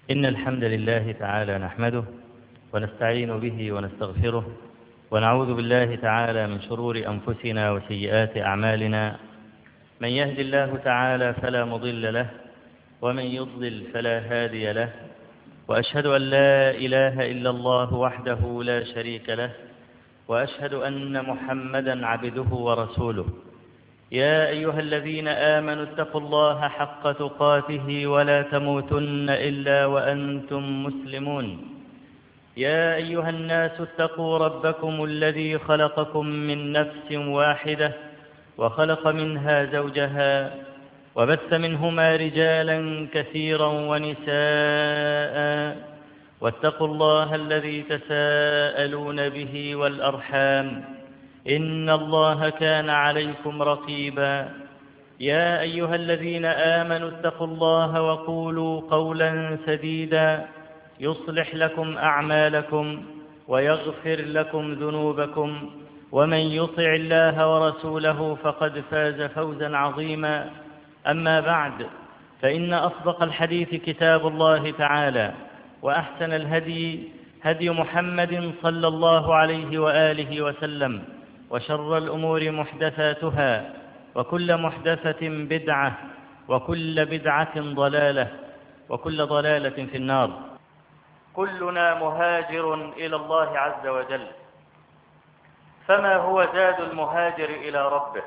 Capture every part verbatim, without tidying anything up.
إن الحمد لله تعالى نحمده ونستعين به ونستغفره ونعوذ بالله تعالى من شرور أنفسنا وسيئات أعمالنا. من يهد الله تعالى فلا مضل له ومن يضلل فلا هادي له، وأشهد أن لا إله إلا الله وحده لا شريك له، وأشهد أن محمدا عبده ورسوله. يا أيها الذين آمنوا اتقوا الله حق تقاته ولا تموتن إلا وأنتم مسلمون. يا أيها الناس اتقوا ربكم الذي خلقكم من نفس واحدة وخلق منها زوجها وبث منهما رجالا كثيرا ونساء، واتقوا الله الذي تساءلون به والأرحام إن الله كان عليكم رقيبا. يا أيها الذين آمنوا اتقوا الله وقولوا قولا سديدا يصلح لكم أعمالكم ويغفر لكم ذنوبكم، ومن يطع الله ورسوله فقد فاز فوزا عظيما. أما بعد، فإن أصدق الحديث كتاب الله تعالى، وأحسن الهدي هدي محمد صلى الله عليه وآله وسلم، وشر الأمور محدثاتها، وكل محدثة بدعة، وكل بدعة ضلالة، وكل ضلالة في النار. كلنا مهاجر إلى الله عز وجل، فما هو زاد المهاجر إلى ربه؟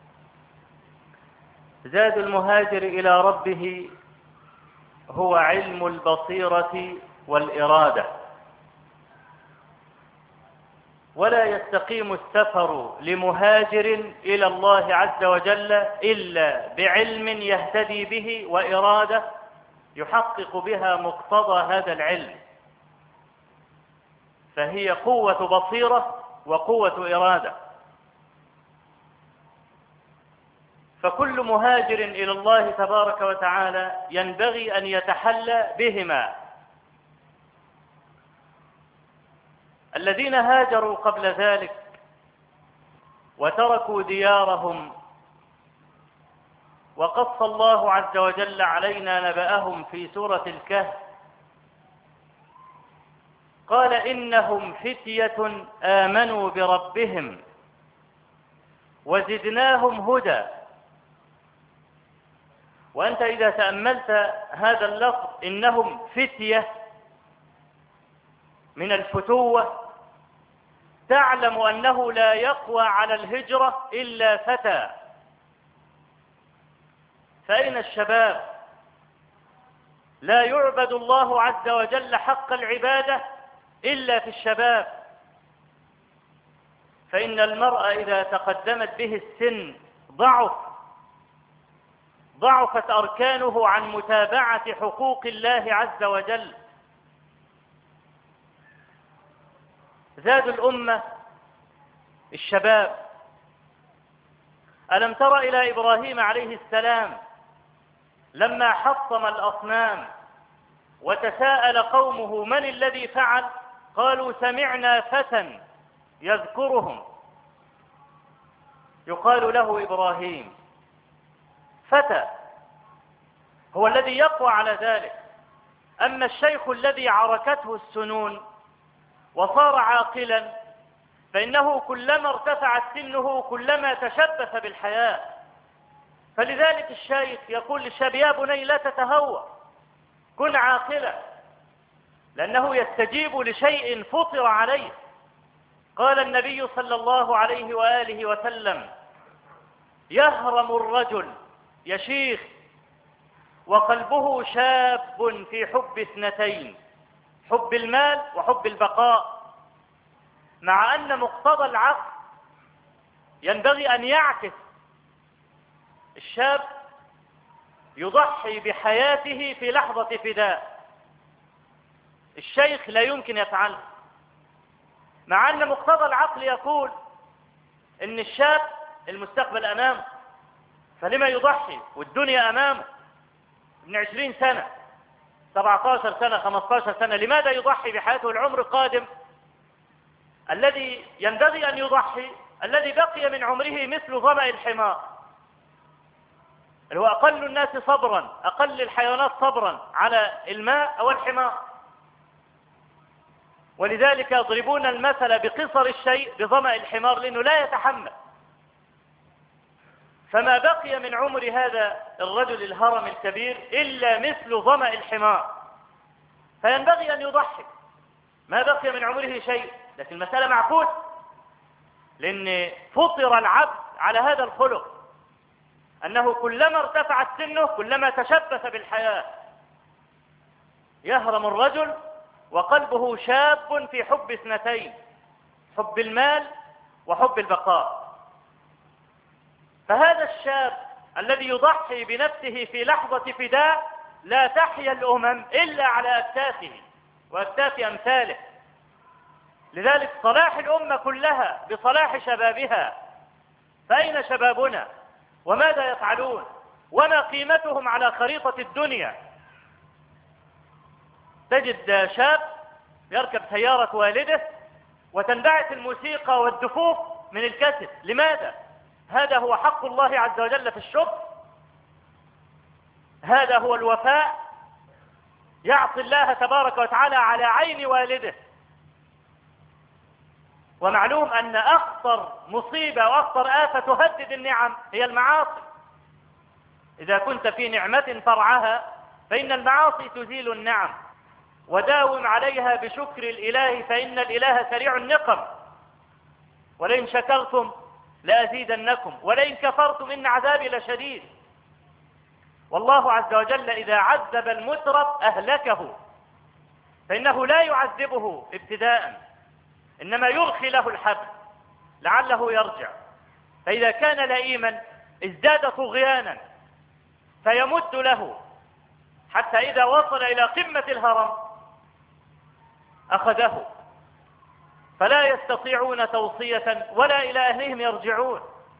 زاد المهاجر إلى ربه هو علم البصيرة والإرادة. ولا يستقيم السفر لمهاجر إلى الله عز وجل إلا بعلم يهتدي به وإرادة يحقق بها مقتضى هذا العلم، فهي قوة بصيرة وقوة إرادة. فكل مهاجر إلى الله تبارك وتعالى ينبغي أن يتحلى بهما. الذين هاجروا قبل ذلك وتركوا ديارهم وقص الله عز وجل علينا نبأهم في سورة الكهف، قال إنهم فتية آمنوا بربهم وزدناهم هدى. وأنت إذا تأملت هذا اللفظ إنهم فتية من الفتوة، تعلم أنه لا يقوى على الهجرة إلا فتى. فأين الشباب؟ لا يعبد الله عز وجل حق العبادة إلا في الشباب. فإن المرء إذا تقدمت به السن ضعف ضعفت أركانه عن متابعة حقوق الله عز وجل. زاد الأمة الشباب. ألم تر إلى إبراهيم عليه السلام لما حطم الأصنام وتساءل قومه من الذي فعل؟ قالوا سمعنا فتى يذكرهم يقال له إبراهيم. فتى هو الذي يقوى على ذلك. أما الشيخ الذي عركته السنون وصار عاقلا فإنه كلما ارتفعت سنه كلما تشبث بالحياة. فلذلك الشيخ يقول للشاب يا بني لا تتهوى، كن عاقلا، لأنه يستجيب لشيء فطر عليه. قال النبي صلى الله عليه وآله وسلم يهرم الرجل يا شيخ وقلبه شاب في حب اثنتين، حب المال وحب البقاء، مع أن مقتضى العقل ينبغي أن يعكس. الشاب يضحي بحياته في لحظة فداء، الشيخ لا يمكن يفعله، مع أن مقتضى العقل يقول إن الشاب المستقبل أمامه، فلما يضحي والدنيا أمامه من عشرين سنة سبعة عشر سنة خمسة عشر سنة، لماذا يضحي بحياته؟ العمر القادم الذي ينبغي أن يضحي الذي بقي من عمره مثل ظمأ الحمار. اللي هو أقل الناس صبرا، أقل الحيوانات صبرا على الماء أو الحمار. ولذلك يضربون المثل بقصر الشيء بظمأ الحمار لأنه لا يتحمل. فما بقي من عمر هذا الرجل الهرم الكبير إلا مثل ظمأ الحمار، فينبغي أن يضحي. ما بقي من عمره شيء، لكن المسألة معقول، لأن فطر العبد على هذا الخلق، أنه كلما ارتفعت سنه كلما تشبث بالحياة. يهرم الرجل وقلبه شاب في حب اثنتين، حب المال وحب البقاء. فهذا الشاب الذي يضحي بنفسه في لحظة فداء لا تحيا الأمم إلا على أكتافه وأكتاف أمثاله. لذلك صلاح الأمة كلها بصلاح شبابها. فأين شبابنا؟ وماذا يفعلون؟ وما قيمتهم على خريطة الدنيا؟ تجد شاب يركب سيارة والده وتنبعث الموسيقى والدفوف من الكاسيت. لماذا؟ هذا هو حق الله عز وجل في الشكر؟ هذا هو الوفاء؟ يعصي الله تبارك وتعالى على عين والده. ومعلوم أن أخطر مصيبة وأخطر آفة تهدد النعم هي المعاصي. إذا كنت في نعمة فرعها فإن المعاصي تزيل النعم. وداوم عليها بشكر الإله فإن الإله سريع النقم. ولئن شكرتم لأزيدنكم ولئن كفرتم إن عذابي لشديد. والله عز وجل إذا عذب المترف أهلكه، فإنه لا يعذبه ابتداء، إنما يرخي له الحبل لعله يرجع. فإذا كان لئيما ازداد طغيانا فيمد له حتى إذا وصل إلى قمة الهرم أخذه، فلا يستطيعون توصية ولا إلى أهلهم يرجعون.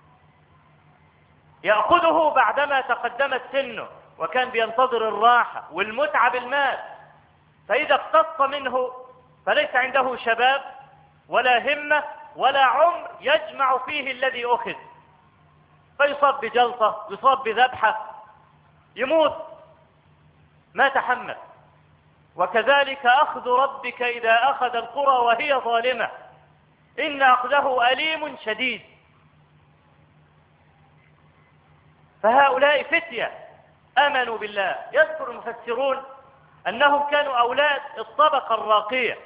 يأخذه بعدما تقدمت سنه وكان بينتظر الراحة والمتعة بالمال، فإذا اقتص منه فليس عنده شباب ولا همة ولا عمر يجمع فيه الذي أخذ، فيصاب بجلطة، يصاب بذبحة، يموت، ما تحمل. وكذلك أخذ ربك إذا أخذ القرى وهي ظالمة إن أخذه أليم شديد. فهؤلاء فتية آمنوا بالله. يذكر المفسرون أنهم كانوا أولاد الطبقة الراقية.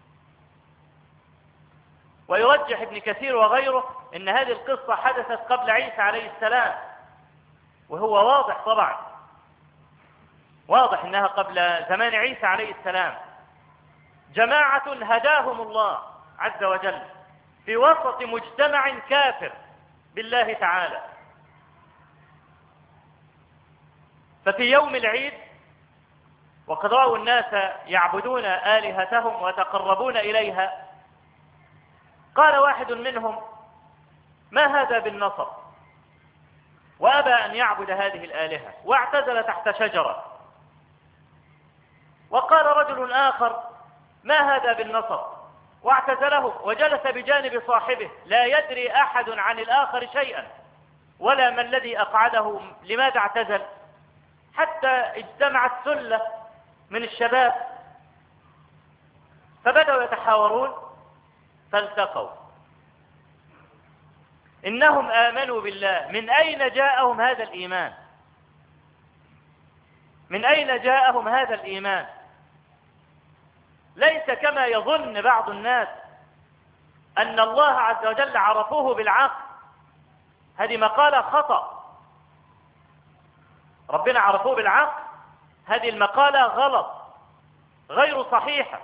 ويرجح ابن كثير وغيره أن هذه القصة حدثت قبل عيسى عليه السلام، وهو واضح طبعا، واضح أنها قبل زمان عيسى عليه السلام. جماعة هداهم الله عز وجل في وسط مجتمع كافر بالله تعالى. ففي يوم العيد وقد رأوا الناس يعبدون آلهتهم ويتقربون إليها، قال واحد منهم: ما هذا بالنصر؟ وأبى أن يعبد هذه الآلهة واعتزل تحت شجرة. وقال رجل آخر: ما هذا بالنصر؟ واعتزله وجلس بجانب صاحبه لا يدري أحد عن الآخر شيئا ولا ما الذي أقعده، لماذا اعتزل، حتى اجتمعت سلة من الشباب فبدأوا يتحاورون فالتقوا. إنهم آمنوا بالله. من أين جاءهم هذا الإيمان؟ من أين جاءهم هذا الإيمان؟ ليس كما يظن بعض الناس أن الله عز وجل عرفوه بالعقل. هذه مقالة خطأ. ربنا عرفوه بالعقل، هذه المقالة غلط، غير صحيحة،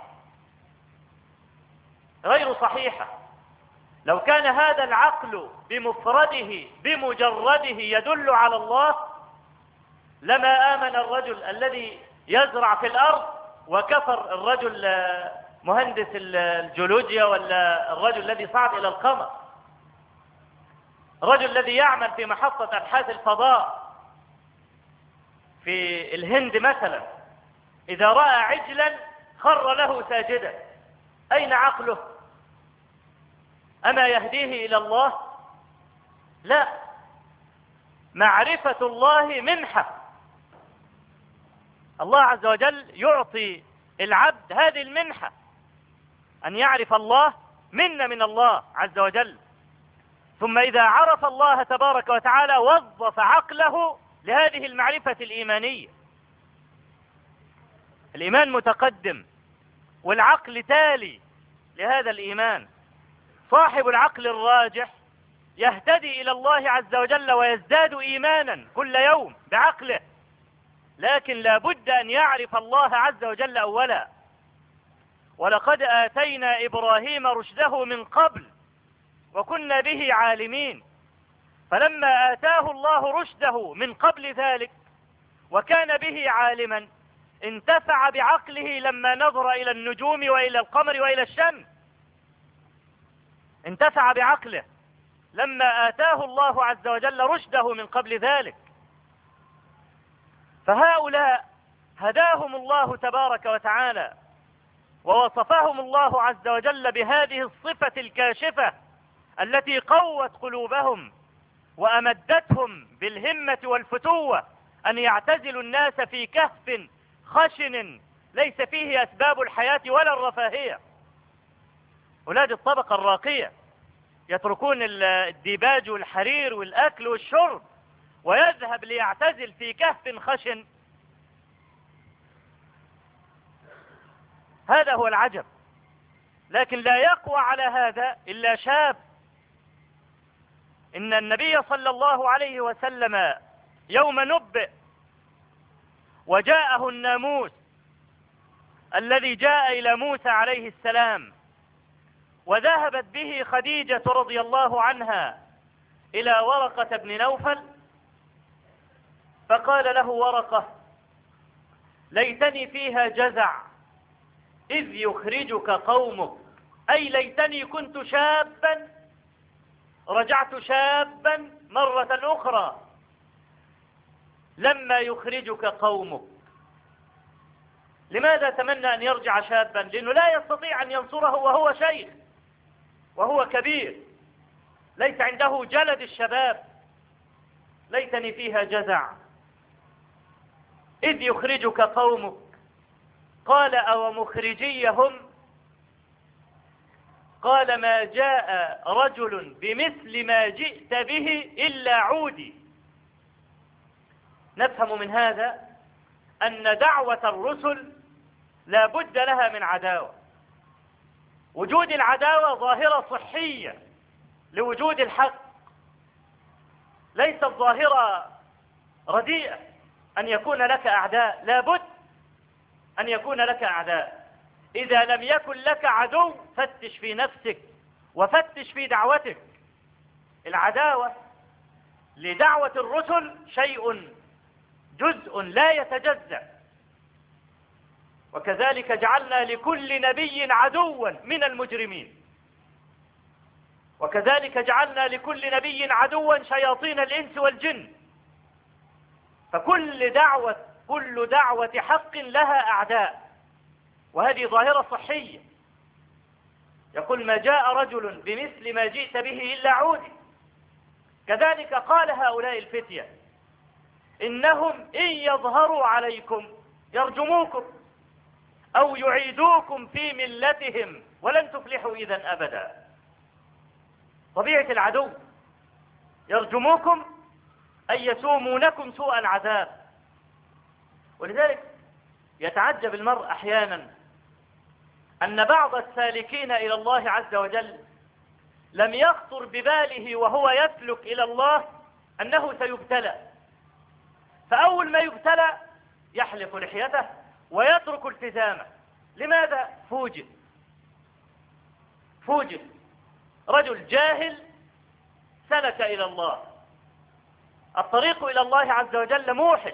غير صحيحة. لو كان هذا العقل بمفرده بمجرده يدل على الله لما آمن الرجل الذي يزرع في الأرض وكفر الرجل مهندس الجيولوجيا ولا الرجل الذي صعد إلى القمر، الرجل الذي يعمل في محطة أبحاث الفضاء في الهند مثلا، إذا رأى عجلا خر له ساجدا. أين عقله؟ أما يهديه إلى الله؟ لا. معرفة الله منحة. الله عز وجل يعطي العبد هذه المنحة، أن يعرف الله منة من الله عز وجل. ثم إذا عرف الله تبارك وتعالى وظف عقله لهذه المعرفة الإيمانية. الإيمان متقدم والعقل تالي لهذا الإيمان. صاحب العقل الراجح يهتدي إلى الله عز وجل ويزداد إيمانا كل يوم بعقله، لكن لا بد أن يعرف الله عز وجل أولا. ولقد آتينا إبراهيم رشده من قبل وكنا به عالمين. فلما آتاه الله رشده من قبل ذلك وكان به عالما انتفع بعقله لما نظر إلى النجوم وإلى القمر وإلى الشمس. انتفع بعقله لما آتاه الله عز وجل رشده من قبل ذلك. فهؤلاء هداهم الله تبارك وتعالى ووصفهم الله عز وجل بهذه الصفة الكاشفة التي قوت قلوبهم وأمدتهم بالهمة والفتوة أن يعتزلوا الناس في كهف خشن ليس فيه أسباب الحياة ولا الرفاهية. أولاد الطبقة الراقية يتركون الديباج والحرير والأكل والشرب ويذهب ليعتزل في كهف خشن. هذا هو العجب. لكن لا يقوى على هذا إلا شاب. إن النبي صلى الله عليه وسلم يوم نبئ وجاءه الناموس الذي جاء إلى موسى عليه السلام، وذهبت به خديجة رضي الله عنها إلى ورقة بن نوفل، فقال له ورقة: ليتني فيها جزع إذ يخرجك قومك، أي ليتني كنت شابا رجعت شابا مرة أخرى لما يخرجك قومك. لماذا تمنى أن يرجع شابا؟ لأنه لا يستطيع أن ينصره وهو شيخ وهو كبير، ليس عنده جلد الشباب. ليتني فيها جزع إذ يخرجك قومك. قال: أو مخرجيهم؟ قال: ما جاء رجل بمثل ما جئت به إلا عودي. نفهم من هذا أن دعوة الرسل لا بد لها من عداوة. وجود العداوة ظاهرة صحية لوجود الحق، ليست ظاهرة رديئة أن يكون لك أعداء. لا بد أن يكون لك أعداء. إذا لم يكن لك عدو فتش في نفسك وفتش في دعوتك. العداوة لدعوة الرسل شيء جزء لا يتجزأ. وكذلك جعلنا لكل نبي عدوا من المجرمين، وكذلك جعلنا لكل نبي عدوا شياطين الإنس والجن. فكل دعوة كل دعوة حق لها أعداء، وهذه ظاهرة صحية. يقول: ما جاء رجل بمثل ما جئت به إلا عودي. كذلك قال هؤلاء الفتية: إنهم إن يظهروا عليكم يرجموكم أو يعيدوكم في ملتهم ولن تفلحوا إذا أبدا. طبيعة العدو يرجموكم أي يسومونكم سوء العذاب. ولذلك يتعجب المرء أحيانا أن بعض السالكين إلى الله عز وجل لم يخطر بباله وهو يسلك إلى الله أنه سيبتلى، فأول ما يبتلى يحلق لحيته ويترك التزامه. لماذا؟ فوجئ فوجئ رجل جاهل سلك إلى الله. الطريق إلى الله عز وجل موحش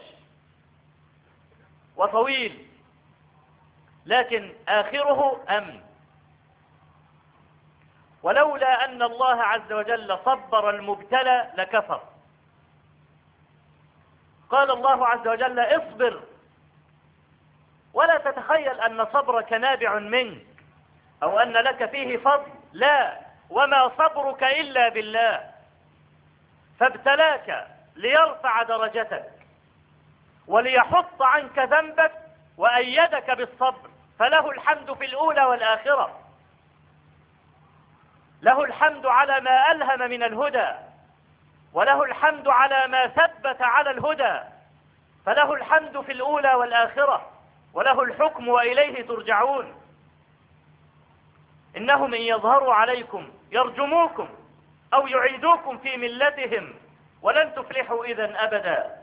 وطويل، لكن آخره أمن. ولولا أن الله عز وجل صبر المبتلى لكفر. قال الله عز وجل: اصبر، ولا تتخيل أن صبرك نابع منك أو أن لك فيه فضل. لا، وما صبرك إلا بالله. فابتلاك ليرفع درجتك وليحط عنك ذنبك وأيدك بالصبر، فله الحمد في الأولى والآخرة. له الحمد على ما ألهم من الهدى، وله الحمد على ما ثبت على الهدى، فله الحمد في الأولى والآخرة، وله الحكم وإليه ترجعون. إنهم إن يظهروا عليكم يرجموكم أو يعيدوكم في ملتهم ولن تفلحوا إذن أبدا.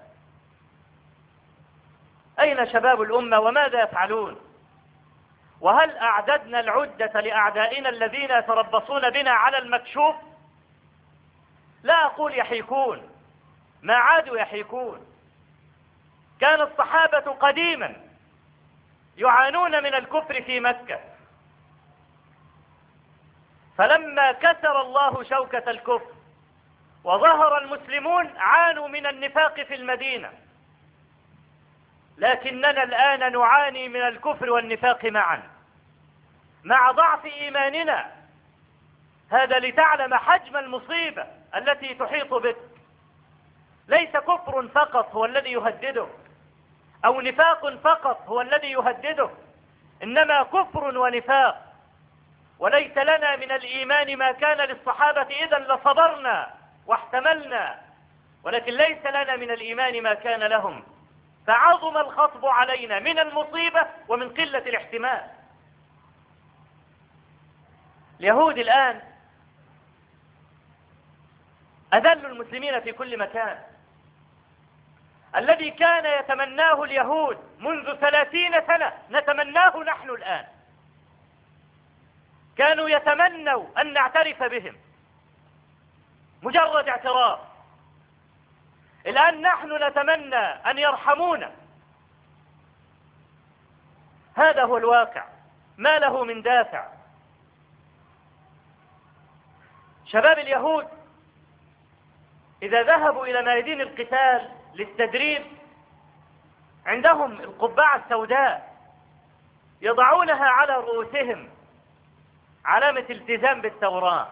أين شباب الأمة وماذا يفعلون؟ وهل أعددنا العدة لأعدائنا الذين يتربصون بنا على المكشوف؟ لا أقول يحيكون، ما عادوا يحيكون. كان الصحابة قديما يعانون من الكفر في مكة، فلما كسر الله شوكة الكفر وظهر المسلمون عانوا من النفاق في المدينة، لكننا الآن نعاني من الكفر والنفاق معا مع ضعف إيماننا. هذا لتعلم حجم المصيبة التي تحيط بك. ليس كفر فقط هو الذي يهددك، أو نفاق فقط هو الذي يهددك، إنما كفر ونفاق. وليس لنا من الإيمان ما كان للصحابة إذن لصبرنا واحتملنا، ولكن ليس لنا من الإيمان ما كان لهم، فعظم الخطب علينا من المصيبة ومن قلة الاحتمال. اليهود الآن أذلوا المسلمين في كل مكان. الذي كان يتمناه اليهود منذ ثلاثين سنة نتمناه نحن الآن. كانوا يتمنوا أن نعترف بهم، مجرد اعتراف. الآن نحن نتمنى أن يرحمونا. هذا هو الواقع، ما له من دافع. شباب اليهود إذا ذهبوا إلى ميادين القتال للتدريب عندهم القبعة السوداء يضعونها على رؤوسهم علامة التزام بالتوراة،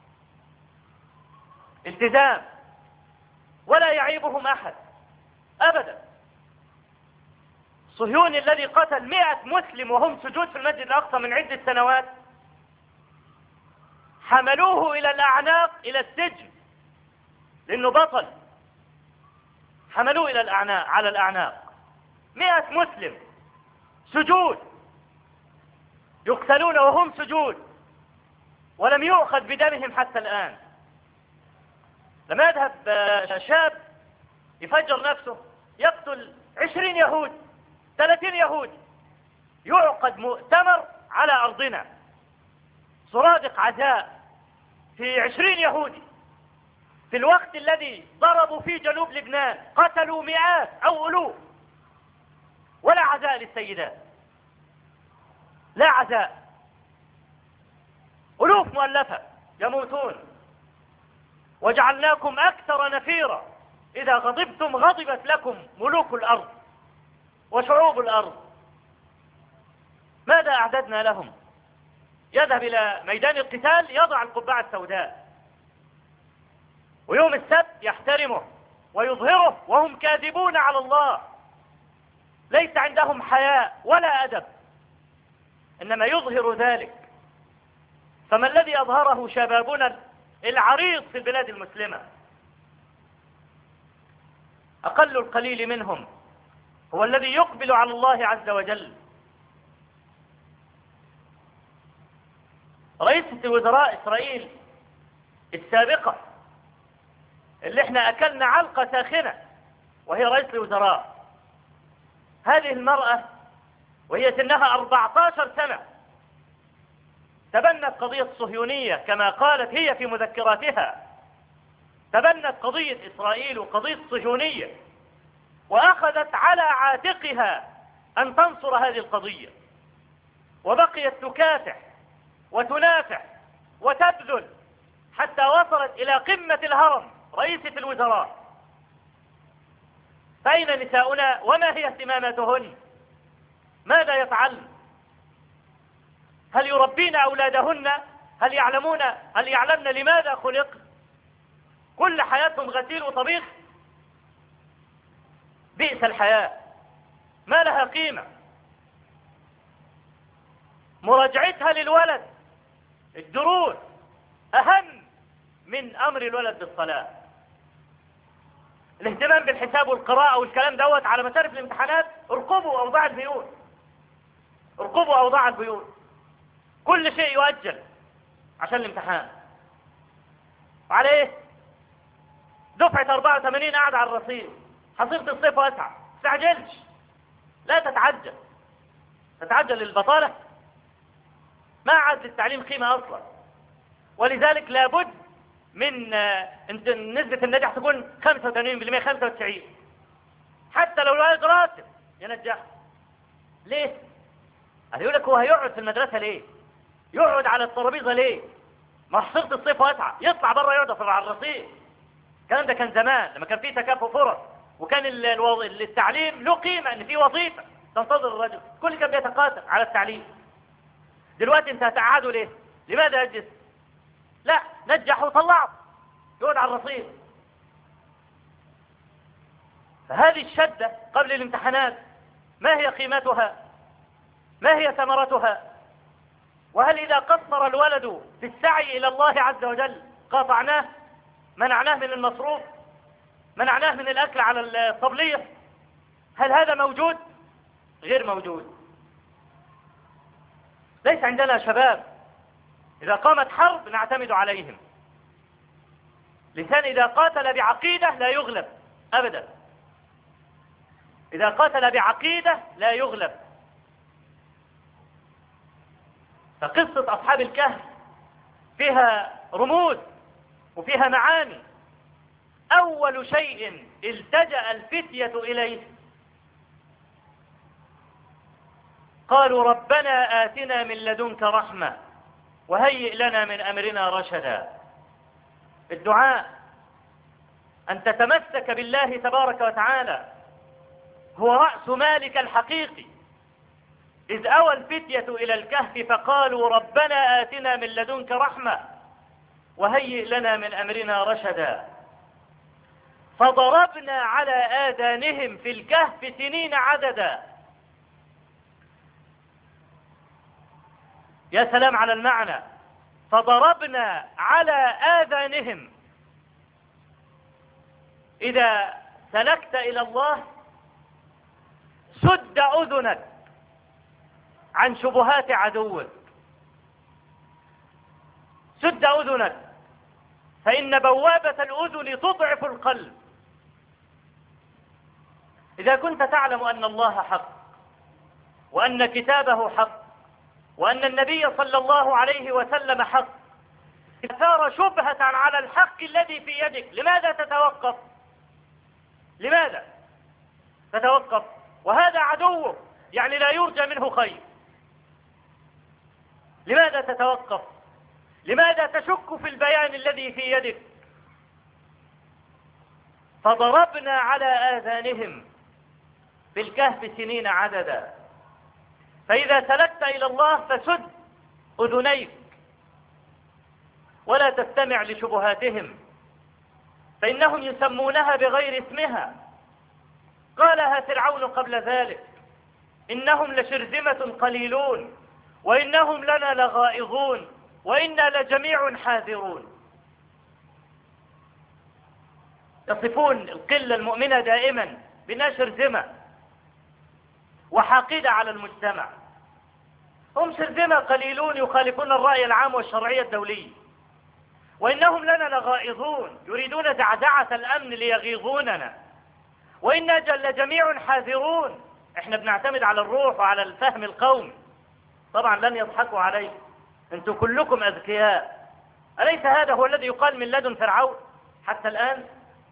التزام، ولا يعيبهم أحد أبدا. الصهيوني الذي قتل مئة مسلم وهم سجود في المسجد الأقصى من عدة سنوات حملوه إلى الأعناق إلى السجن لأنه بطل. حملوه إلى الأعناق على الأعناق مئة مسلم سجود، يقتلون وهم سجود، ولم يؤخذ بدمهم حتى الآن. لما يذهب شاب يفجر نفسه يقتل عشرين يهود ثلاثين يهود، يعقد مؤتمر على أرضنا، سرادق عزاء في عشرين يهودي، في الوقت الذي ضربوا في جنوب لبنان قتلوا مئات أو ألوف، ولا عزاء للسيدات، لا عزاء. ألوف مؤلفة يموتون. وجعلناكم أكثر نفيرا، إذا غضبتم غضبت لكم ملوك الأرض وشعوب الأرض. ماذا أعددنا لهم؟ يذهب إلى ميدان القتال يضع القبعة السوداء، ويوم السبت يحترمه ويظهره وهم كاذبون على الله، ليس عندهم حياء ولا أدب، إنما يظهر ذلك. فما الذي أظهره شبابنا العريض في البلاد المسلمة؟ أقل القليل منهم هو الذي يقبل على الله عز وجل. رئيسة وزراء إسرائيل السابقة اللي احنا أكلنا علقة ساخنة وهي رئيس الوزراء، هذه المرأة وهي سنها أربعة عشر سنة تبنت قضية الصهيونية كما قالت هي في مذكراتها، تبنت قضية إسرائيل وقضية الصهيونية، وأخذت على عاتقها أن تنصر هذه القضية، وبقيت تكافح وتنافح وتبذل حتى وصلت إلى قمة الهرم رئيسة الوزراء. فأين نساؤنا وما هي اهتماماتهن؟ ماذا يفعلن؟ هل يربين أولادهن؟ هل يعلمون هل يعلمن لماذا خلق؟ كل حياتهم غسيل وطبيخ. بئس الحياة، ما لها قيمة. مراجعتها للولد الدروس أهم من أمر الولد بالصلاة. الاهتمام بالحساب والقراءة والكلام دوت على مشارف الامتحانات، ارقبوا أوضاع البيوت، ارقبوا أوضاع البيوت، كل شيء يؤجل عشان الامتحان. وعلى ايه؟ دفعة أربعة وثمانين قاعدة على الرصيف، حصيلة الصيف واسعة، ما تستعجلش، لا تتعجل. تتعجل للبطالة؟ ما عاد للتعليم قيمة أصلا. ولذلك لابد من نسبة النجاح تكون خمسة وثمانين بالمئة، خمسة وتسعين، حتى لو الولد راتب ينجح. ليه؟ قال يقول لك هو هيقعد في المدرسة ليه؟ يقعد على الترابيزة ليه؟ ما حصيلة الصيف واسعة، يطلع بره يقعد على الرصيف. الكلام ده كان زمان لما كان فيه تكافؤ فرص، وكان التعليم له قيمة، ان فيه وظيفة تنتظر الرجل، كل كان بيتقاتل على التعليم. دلوقتي انت هتقعده ليه؟ لماذا يجلس؟ لا، نجح وطلعه يقعد على الرصيف. فهذه الشدة قبل الامتحانات ما هي قيمتها؟ ما هي ثمرتها؟ وهل إذا قصر الولد في السعي إلى الله عز وجل قاطعناه؟ منعناه من المصروف؟ منعناه من الأكل على الطبلية؟ هل هذا موجود؟ غير موجود. ليس عندنا شباب إذا قامت حرب نعتمد عليهم. لسان إذا قاتل بعقيدة لا يغلب أبدا. إذا قاتل بعقيدة لا يغلب. فقصة أصحاب الكهف فيها رموز وفيها معاني. أول شيء التجأ الفتية إليه قالوا ربنا آتنا من لدنك رحمة وهيئ لنا من أمرنا رشدا. الدعاء أن تتمسك بالله تبارك وتعالى هو رأس مالك الحقيقي. إذ أوى الفتية إلى الكهف فقالوا ربنا آتنا من لدنك رحمة وهيئ لنا من أمرنا رشدا. فضربنا على آذانهم في الكهف سنين عددا. يا سلام على المعنى، فضربنا على آذانهم. إذا سلكت إلى الله سد أذنك عن شبهات عدوك، سد أذنك، فإن بوابة الأذن تضعف القلب. إذا كنت تعلم أن الله حق وأن كتابه حق وأن النبي صلى الله عليه وسلم حق، أثار شبهة على الحق الذي في يدك، لماذا تتوقف؟ لماذا تتوقف؟ وهذا عدوك، يعني لا يرجى منه خير. لماذا تتوقف؟ لماذا تشك في البيان الذي في يدك؟ فضربنا على آذانهم في الكهف سنين عددا. فإذا سلكت إلى الله فسد أذنيك ولا تستمع لشبهاتهم، فإنهم يسمونها بغير اسمها. قالها فرعون قبل ذلك: إنهم لشرذمة قليلون وإنهم لنا لغائظون وإنا لجميع حاذرون. يصفون القلة المؤمنة دائما بأنها شرذمة وحاقدة على المجتمع. هم شرذمة قليلون يخالفون الرأي العام والشرعية الدولية، وإنهم لنا لغائظون يريدون زعزعة الأمن ليغيظوننا، وإنا لجميع حاذرون. احنا بنعتمد على الروح وعلى الفهم القومي. طبعا لن يضحكوا عليه، انتم كلكم أذكياء. أليس هذا هو الذي يقال من لدن فرعون حتى الآن؟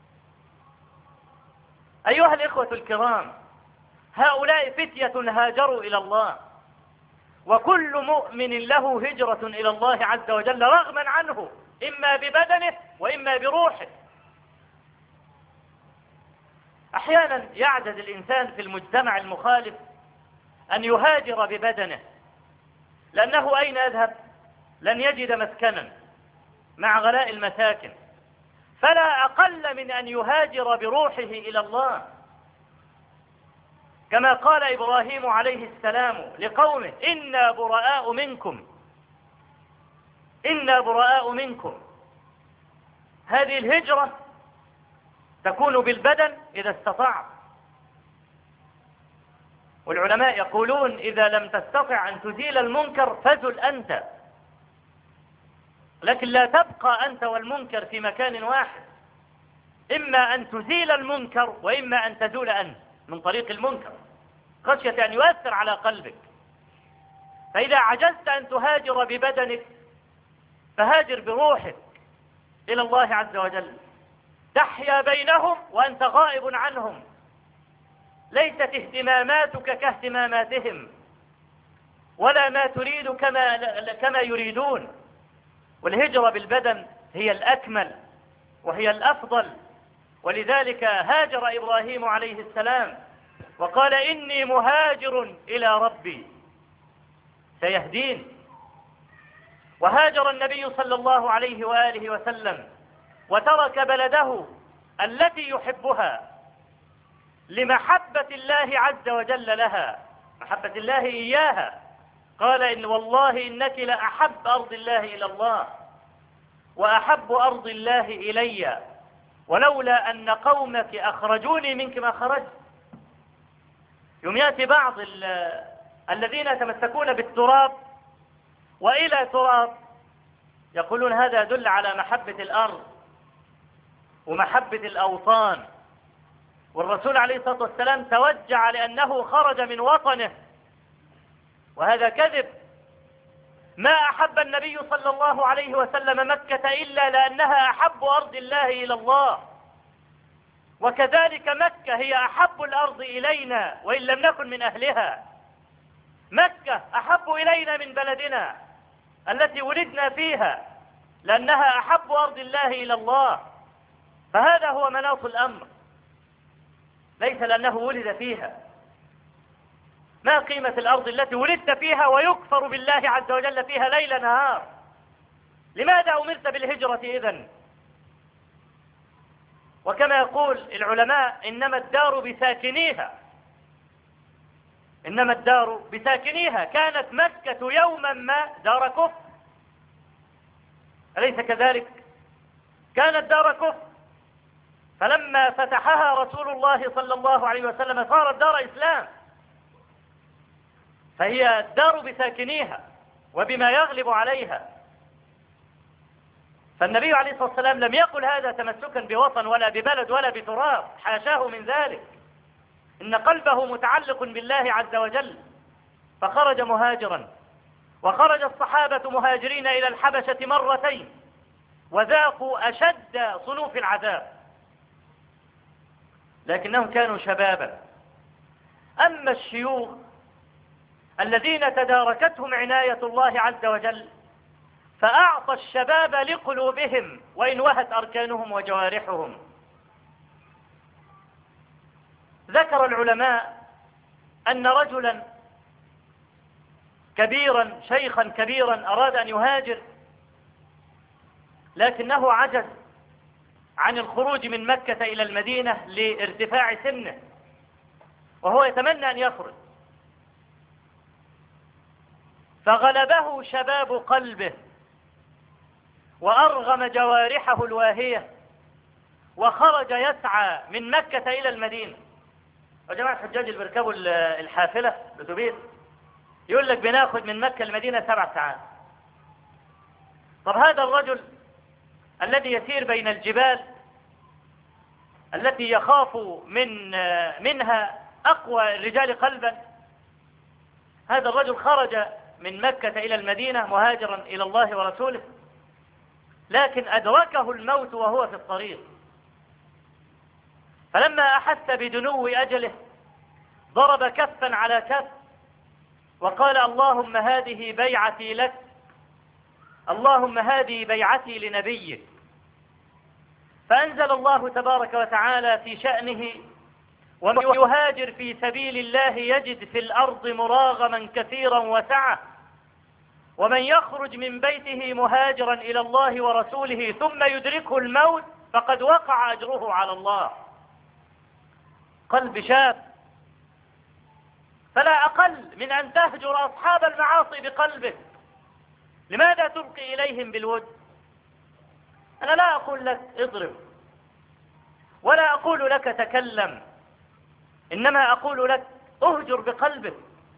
أيها الإخوة الكرام، هؤلاء فتية هاجروا إلى الله، وكل مؤمن له هجرة إلى الله عز وجل رغما عنه، إما ببدنه وإما بروحه. أحيانا يعجز الإنسان في المجتمع المخالف أن يهاجر ببدنه، لأنه أين يذهب؟ لن يجد مسكنا مع غلاء المساكن، فلا أقل من أن يهاجر بروحه إلى الله. كما قال إبراهيم عليه السلام لقومه: إنا براء منكم إنا براء منكم. هذه الهجرة تكون بالبدن إذا استطعت، والعلماء يقولون إذا لم تستطع أن تزيل المنكر فزل أنت، لكن لا تبقى أنت والمنكر في مكان واحد، إما أن تزيل المنكر وإما أن تزول أنت من طريق المنكر خشية أن يؤثر على قلبك. فإذا عجزت أن تهاجر ببدنك فهاجر بروحك إلى الله عز وجل، تحيا بينهم وأنت غائب عنهم، ليست اهتماماتك كاهتماماتهم ولا ما تريد كما, كما يريدون. والهجرة بالبدن هي الأكمل وهي الأفضل، ولذلك هاجر إبراهيم عليه السلام وقال: إني مهاجر إلى ربي سيهدين. وهاجر النبي صلى الله عليه وآله وسلم وترك بلده التي يحبها لمحبة الله عز وجل لها، محبة الله إياها. قال: إن والله إنك لأحب أرض الله إلى الله وأحب أرض الله إلي، ولولا أن قومك أخرجوني منك ما خرجت. يوم يأتي بعض الذين يتمسكون بالتراب وإلى تراب يقولون هذا يدل على محبة الأرض ومحبة الأوطان، والرسول عليه الصلاة والسلام توجع لأنه خرج من وطنه، وهذا كذب. ما أحب النبي صلى الله عليه وسلم مكة إلا لأنها أحب أرض الله إلى الله، وكذلك مكة هي أحب الأرض إلينا وإن لم نكن من أهلها. مكة أحب إلينا من بلدنا التي ولدنا فيها لأنها أحب أرض الله إلى الله، فهذا هو مناط الأمر، ليس لأنه ولد فيها. ما قيمة الأرض التي ولدت فيها ويكفر بالله عز وجل فيها ليل نهار؟ لماذا أمرت بالهجرة إذن؟ وكما يقول العلماء: إنما الدار بساكنيها، إنما الدار بساكنيها. كانت مكة يوما ما دار كفر، أليس كذلك؟ كانت دار كفر، فلما فتحها رسول الله صلى الله عليه وسلم صارت دار إسلام، فهي الدار بساكنيها وبما يغلب عليها. فالنبي عليه الصلاة والسلام لم يقل هذا تمسكا بوطن ولا ببلد ولا بتراب، حاشاه من ذلك، إن قلبه متعلق بالله عز وجل، فخرج مهاجرا. وخرج الصحابة مهاجرين إلى الحبشة مرتين وذاقوا أشد صنوف العذاب، لكنهم كانوا شبابا. أما الشيوخ الذين تداركتهم عناية الله عز وجل فأعطى الشباب لقلوبهم وإن وهت أركانهم وجوارحهم. ذكر العلماء أن رجلا كبيرا شيخا كبيرا أراد أن يهاجر، لكنه عجز عن الخروج من مكة إلى المدينة لارتفاع سنه، وهو يتمنى أن يخرج، فغلبه شباب قلبه وأرغم جوارحه الواهية وخرج يسعى من مكة إلى المدينة. وجماعة الحجاج اللي بيركبوا الحافلة الأتوبيس يقول لك بناخد من مكة المدينة سبع ساعات. طب هذا الرجل الذي يسير بين الجبال التي يخاف من منها أقوى الرجال قلبا، هذا الرجل خرج من مكة إلى المدينة مهاجرا إلى الله ورسوله، لكن أدركه الموت وهو في الطريق، فلما أحس بدنو أجله ضرب كفا على كف وقال: اللهم هذه بيعتي لك، اللهم هذه بيعتي لنبيك. فأنزل الله تبارك وتعالى في شأنه: ومن يهاجر في سبيل الله يجد في الأرض مراغما كثيرا وسعة، ومن يخرج من بيته مهاجرا إلى الله ورسوله ثم يدركه الموت فقد وقع أجره على الله. قلب شاب فلا أقل من أن تهجر أصحاب المعاصي بقلبك. لماذا تلقي إليهم بالود؟ أنا لا أقول لك اضرب، ولا أقول لك تكلم، إنما أقول لك اهجر بقلبك،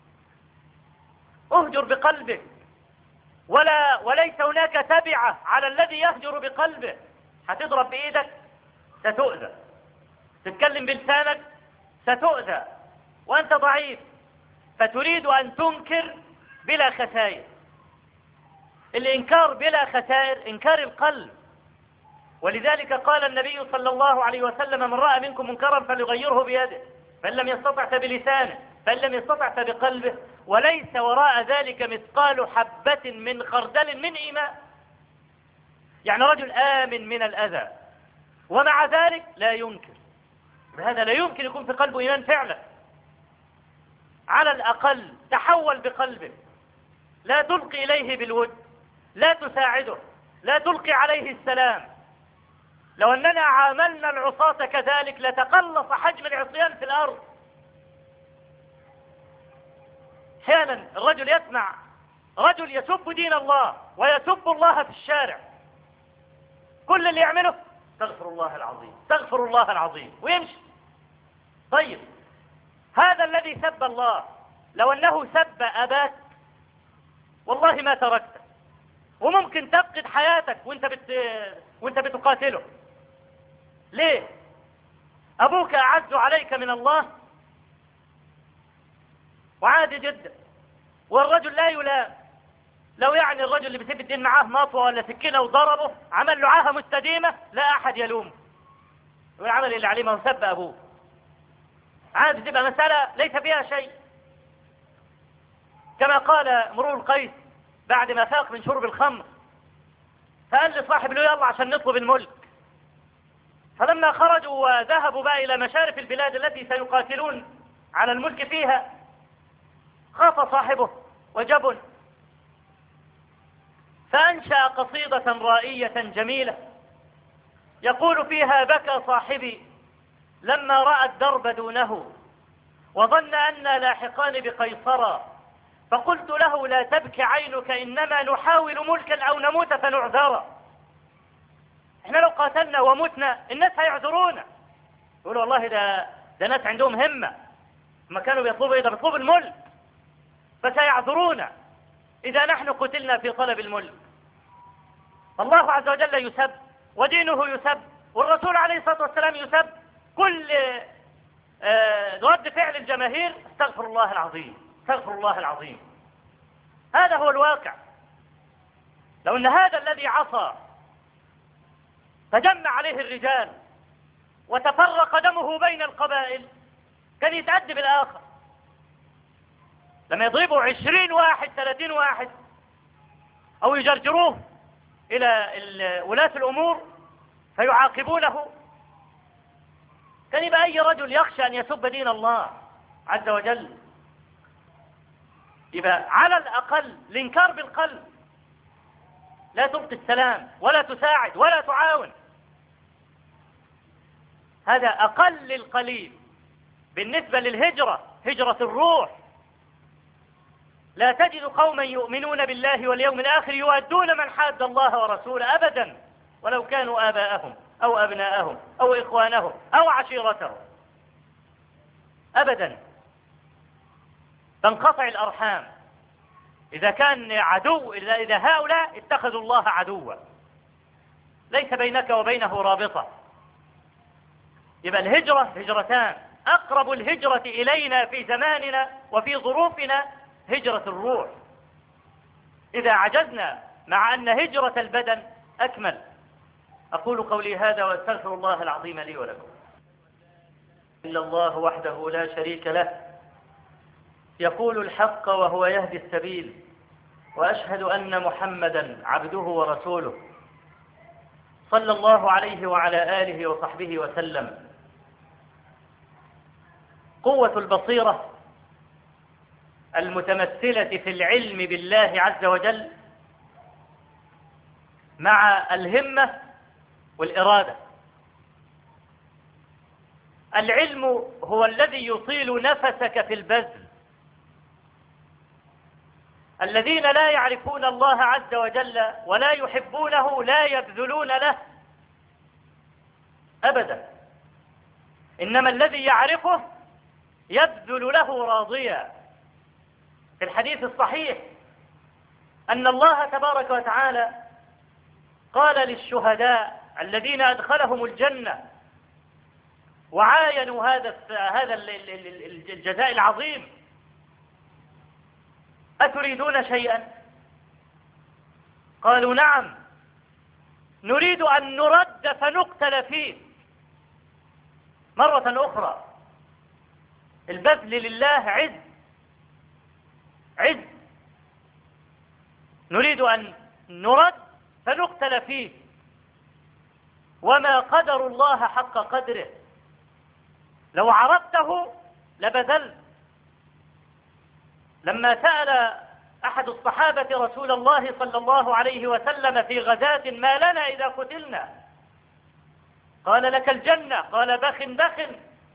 اهجر بقلبك، ولا وليس هناك تبعة على الذي يهجر بقلبه. هتضرب بإيدك ستؤذى، تتكلم بلسانك ستؤذى، وأنت ضعيف، فتريد أن تنكر بلا خسائر. الإنكار بلا خسائر إنكار القلب. ولذلك قال النبي صلى الله عليه وسلم: من رأى منكم منكرا فليغيره بيده، فإن لم يستطع فبلسانه، فإن لم يستطع فبقلبه، وليس وراء ذلك مثقال حبة من خردل من إيمان. يعني رجل آمن من الأذى ومع ذلك لا ينكر، بهذا لا يمكن يكون في قلبه إيمان فعلا. على الأقل تحول بقلبك، لا تلقي إليه بالود، لا تساعده، لا تلقي عليه السلام. لو أننا عاملنا العصاة كذلك لتقلص حجم العصيان في الأرض. أحيانا الرجل يسمع رجل يسب دين الله ويسب الله في الشارع، كل اللي يعمله استغفر الله العظيم استغفر الله العظيم ويمشي. طيب هذا الذي سب الله لو أنه سب أباك والله ما تركته، وممكن تفقد حياتك وانت بت... وانت بتقاتله. ليه؟ أبوك أعز عليك من الله، وعادي جدا، والرجل لا يلام. لو يعني الرجل اللي بيسيب الدين معاه مطوة ولا سكينة وضربه عمل له عاهة مستديمة لا أحد يلومه، ويعمل اللي عليه، ما هو سب أبوه. عادي، تبقى مسألة ليس فيها شيء. كما قال امرؤ القيس بعد ما فاق من شرب الخمر، فقال لصاحب له: يلا عشان نطلب الملك. فلما خرجوا وذهبوا بقى إلى مشارف البلاد التي سيقاتلون على الملك فيها، خاف صاحبه وجبن، فأنشأ قصيدة رائية جميلة يقول فيها: بكى صاحبي لما رأى الدرب دونه، وظن أنا لاحقان بقيصرا، فقلت له: لا تبكي عينك، إنما نحاول ملكا أو نموت فنعذرا. احنا لو قاتلنا ومتنا الناس هيعذرونا، يقولوا والله ده ده ناس عندهم همة، ما كانوا بيطلبوا إيه؟ ده بيطلبوا الملك، فسيعذرونا إذا نحن قتلنا في طلب الملك. الله عز وجل يسب، ودينه يسب، والرسول عليه الصلاة والسلام يسب. كل آه رد فعل الجماهير استغفر الله العظيم استغفر الله العظيم. هذا هو الواقع. لو أن هذا الذي عصى فجمع عليه الرجال وتفرق دمه بين القبائل كان يتأدب الآخر. لما يضربوا عشرين واحد ثلاثين واحد أو يجرجروه إلى ولاة الأمور فيعاقبونه، كان يبقى أي رجل يخشى أن يسب دين الله عز وجل. يبقى على الأقل الإنكار بالقلب، لا تلقي السلام ولا تساعد ولا تعاون. هذا أقل القليل بالنسبة للهجرة، هجرة الروح. لا تجد قوما يؤمنون بالله واليوم الآخر يؤدون من حاد الله ورسوله أبدا، ولو كانوا آباءهم أو أبناءهم أو إخوانهم أو عشيرتهم أبدا. تنقطع الأرحام إذا كان عدو، إذا هؤلاء اتخذوا الله عدوا ليس بينك وبينه رابطة. يبقى الهجرة هجرتان، أقرب الهجرة إلينا في زماننا وفي ظروفنا هجرة الروح. إذا عجزنا مع أن هجرة البدن أكمل. أقول قولي هذا وأستغفر الله العظيم لي ولكم. إلا الله وحده لا شريك له، يقول الحق وهو يهدي السبيل، وأشهد أن محمدا عبده ورسوله صلى الله عليه وعلى آله وصحبه وسلم. قوة البصيرة المتمثلة في العلم بالله عز وجل مع الهمة والإرادة. العلم هو الذي يطيل نفسك في البذل، الذين لا يعرفون الله عز وجل ولا يحبونه لا يبذلون له أبدا، إنما الذي يعرفه يبذل له راضيا. في الحديث الصحيح أن الله تبارك وتعالى قال للشهداء الذين أدخلهم الجنة وعاينوا هذا هذا الجزاء العظيم: أتريدون شيئا؟ قالوا: نعم، نريد أن نرد فنقتل فيه مرة أخرى. البذل لله عز عز، نريد أن نرد فنقتل فيه، وما قدر الله حق قدره، لو عرفته لبذلت. لما سأل أحد الصحابة رسول الله صلى الله عليه وسلم في غزاة: ما لنا إذا قتلنا؟ قال: لك الجنة. قال: بخ بخ،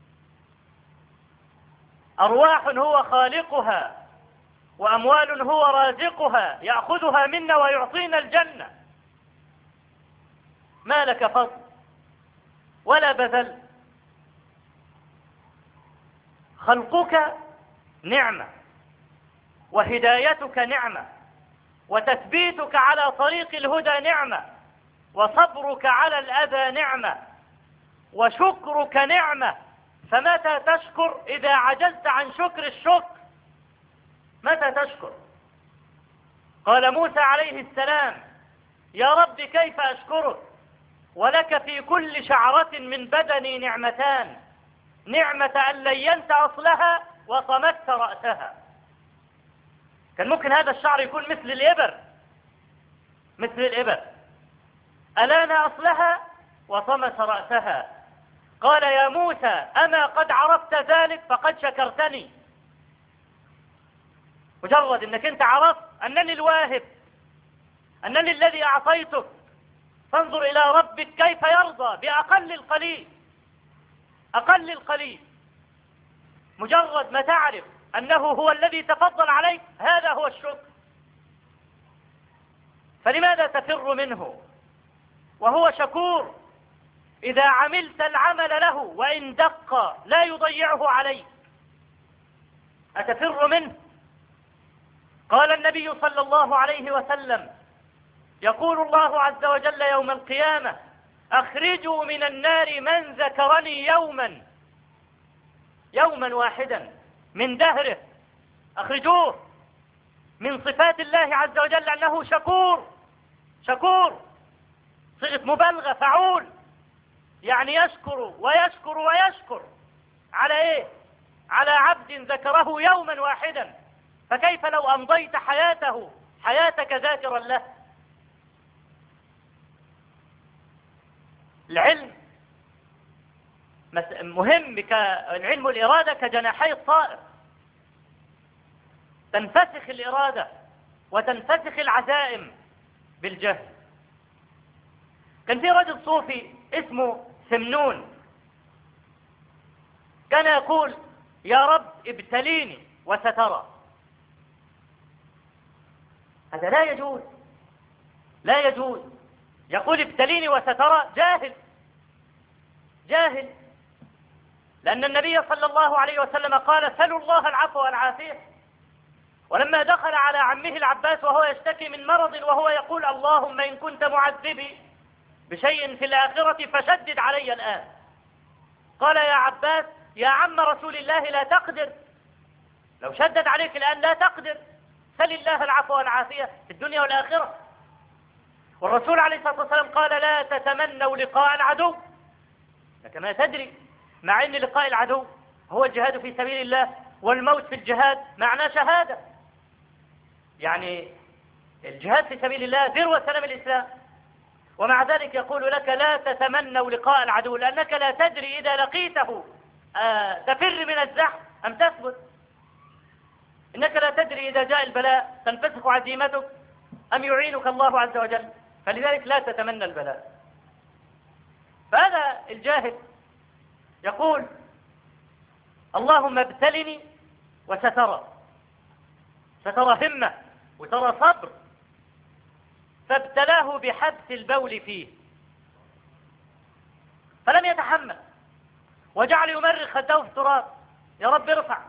أرواح هو خالقها وأموال هو رازقها، يأخذها منا ويعطينا الجنة. ما لك فضل ولا بذل. خلقك نعمة، وهدايتك نعمة، وتثبيتك على طريق الهدى نعمة، وصبرك على الأذى نعمة، وشكرك نعمة. فمتى تشكر إذا عجزت عن شكر الشكر؟ متى تشكر؟ قال موسى عليه السلام: يا رب كيف أشكرك ولك في كل شعرة من بدني نعمتان، نعمة أن لينت أصلها وطمست رأسها. كان ممكن هذا الشعر يكون مثل الإبر، مثل الإبر، ألان أصلها وطمس رأسها. قال: يا موسى أما قد عرفت ذلك فقد شكرتني. مجرد أنك أنت عرفت أنني الواهب، أنني الذي أعطيتك، فانظر إلى ربك كيف يرضى بأقل القليل، أقل القليل. مجرد ما تعرف أنه هو الذي تفضل عليك، هذا هو الشكر. فلماذا تفر منه وهو شكور؟ إذا عملت العمل له وإن دق لا يضيعه عليك، أتفر منه؟ قال النبي صلى الله عليه وسلم: يقول الله عز وجل يوم القيامة: أخرجوا من النار من ذكرني يوما، يوما واحدا من دهره، أخرجوه. من صفات الله عز وجل أنه شكور، شكور صيغة مبالغة، فعول، يعني يشكر ويشكر ويشكر على إيه؟ على عبد ذكره يوما واحدا. فكيف لو أمضيت حياته حياتك ذاكرا له؟ العلم مهم، كالعلم الإرادة كجناحي الطائر، تنفسخ الإرادة وتنفسخ العزائم بالجهل. كان في رجل صوفي اسمه سمنون، كان يقول: يا رب ابتليني وسترى. هذا لا يجوز، لا يجوز. يقول ابتليني وسترى، جاهل، جاهل. لأن النبي صلى الله عليه وسلم قال: سلوا الله العفو والعافية. ولما دخل على عمه العباس وهو يشتكي من مرض وهو يقول: اللهم إن كنت معذبي بشيء في الآخرة فشدد علي الآن، قال: يا عباس يا عم رسول الله لا تقدر، لو شدد عليك الآن لا تقدر، سل الله العفو والعافية في الدنيا والآخرة. والرسول عليه الصلاة والسلام قال: لا تتمنوا لقاء العدو، كما تدري مع أن لقاء العدو هو الجهاد في سبيل الله، والموت في الجهاد معناه شهادة. يعني الجهاد في سبيل الله ذروة سنام الإسلام، ومع ذلك يقول لك: لا تتمنوا لقاء العدو، لأنك لا تدري إذا لقيته آه تفر من الزحف أم تثبت. إنك لا تدري إذا جاء البلاء تنفسخ عزيمتك أم يعينك الله عز وجل، فلذلك لا تتمنى البلاء. فهذا الجاهل يقول: اللهم ابتلني وسترى، سترى همة وترى صبر، فابتلاه بحبس البول فيه فلم يتحمل وجعل يمرغ خده في التراب. يا رب ارفع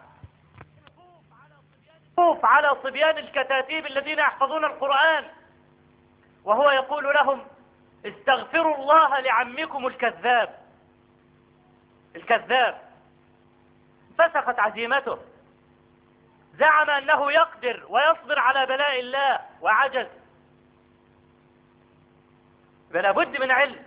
خوف على صبيان الكتاتيب الذين يحفظون القرآن وهو يقول لهم استغفروا الله لعمكم الكذاب. الكذاب فسخت عزيمته، زعم أنه يقدر ويصبر على بلاء الله وعجز. فلا بد من علم.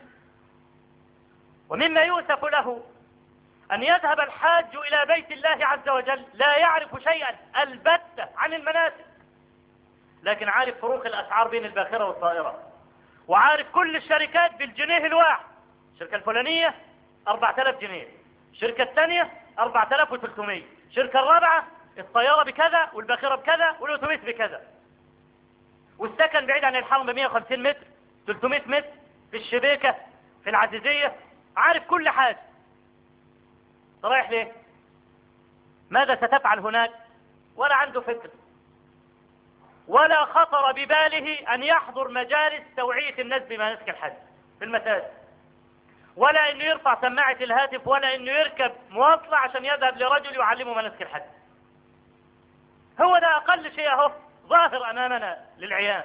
ومما يؤسف له أن يذهب الحاج إلى بيت الله عز وجل لا يعرف شيئا البتة عن المناسك، لكن عارف فروق الأسعار بين الباخرة والطائرة، وعارف كل الشركات بالجنيه الواحد. الشركة الفلانية أربعة آلاف جنيه، الشركة الثانية أربعة آلاف وثلاثمائة، الشركة الرابعة الطيارة بكذا والباخرة بكذا والأتوبيس بكذا، والسكن بعيد عن الحرم ب مئة وخمسين متر، ثلاثمائة متر، في الشبيكة، في العزيزية، عارف كل حاجة. رايح ليه؟ ماذا ستفعل هناك؟ ولا عنده فكر، ولا خطر بباله أن يحضر مجالس توعية الناس بمناسك الحج في المساجد، ولا أنه يرفع سماعة الهاتف، ولا أنه يركب مواصلة عشان يذهب لرجل يعلمه مناسك الحج. هو ده أقل شيء اهو ظاهر أمامنا للعيان.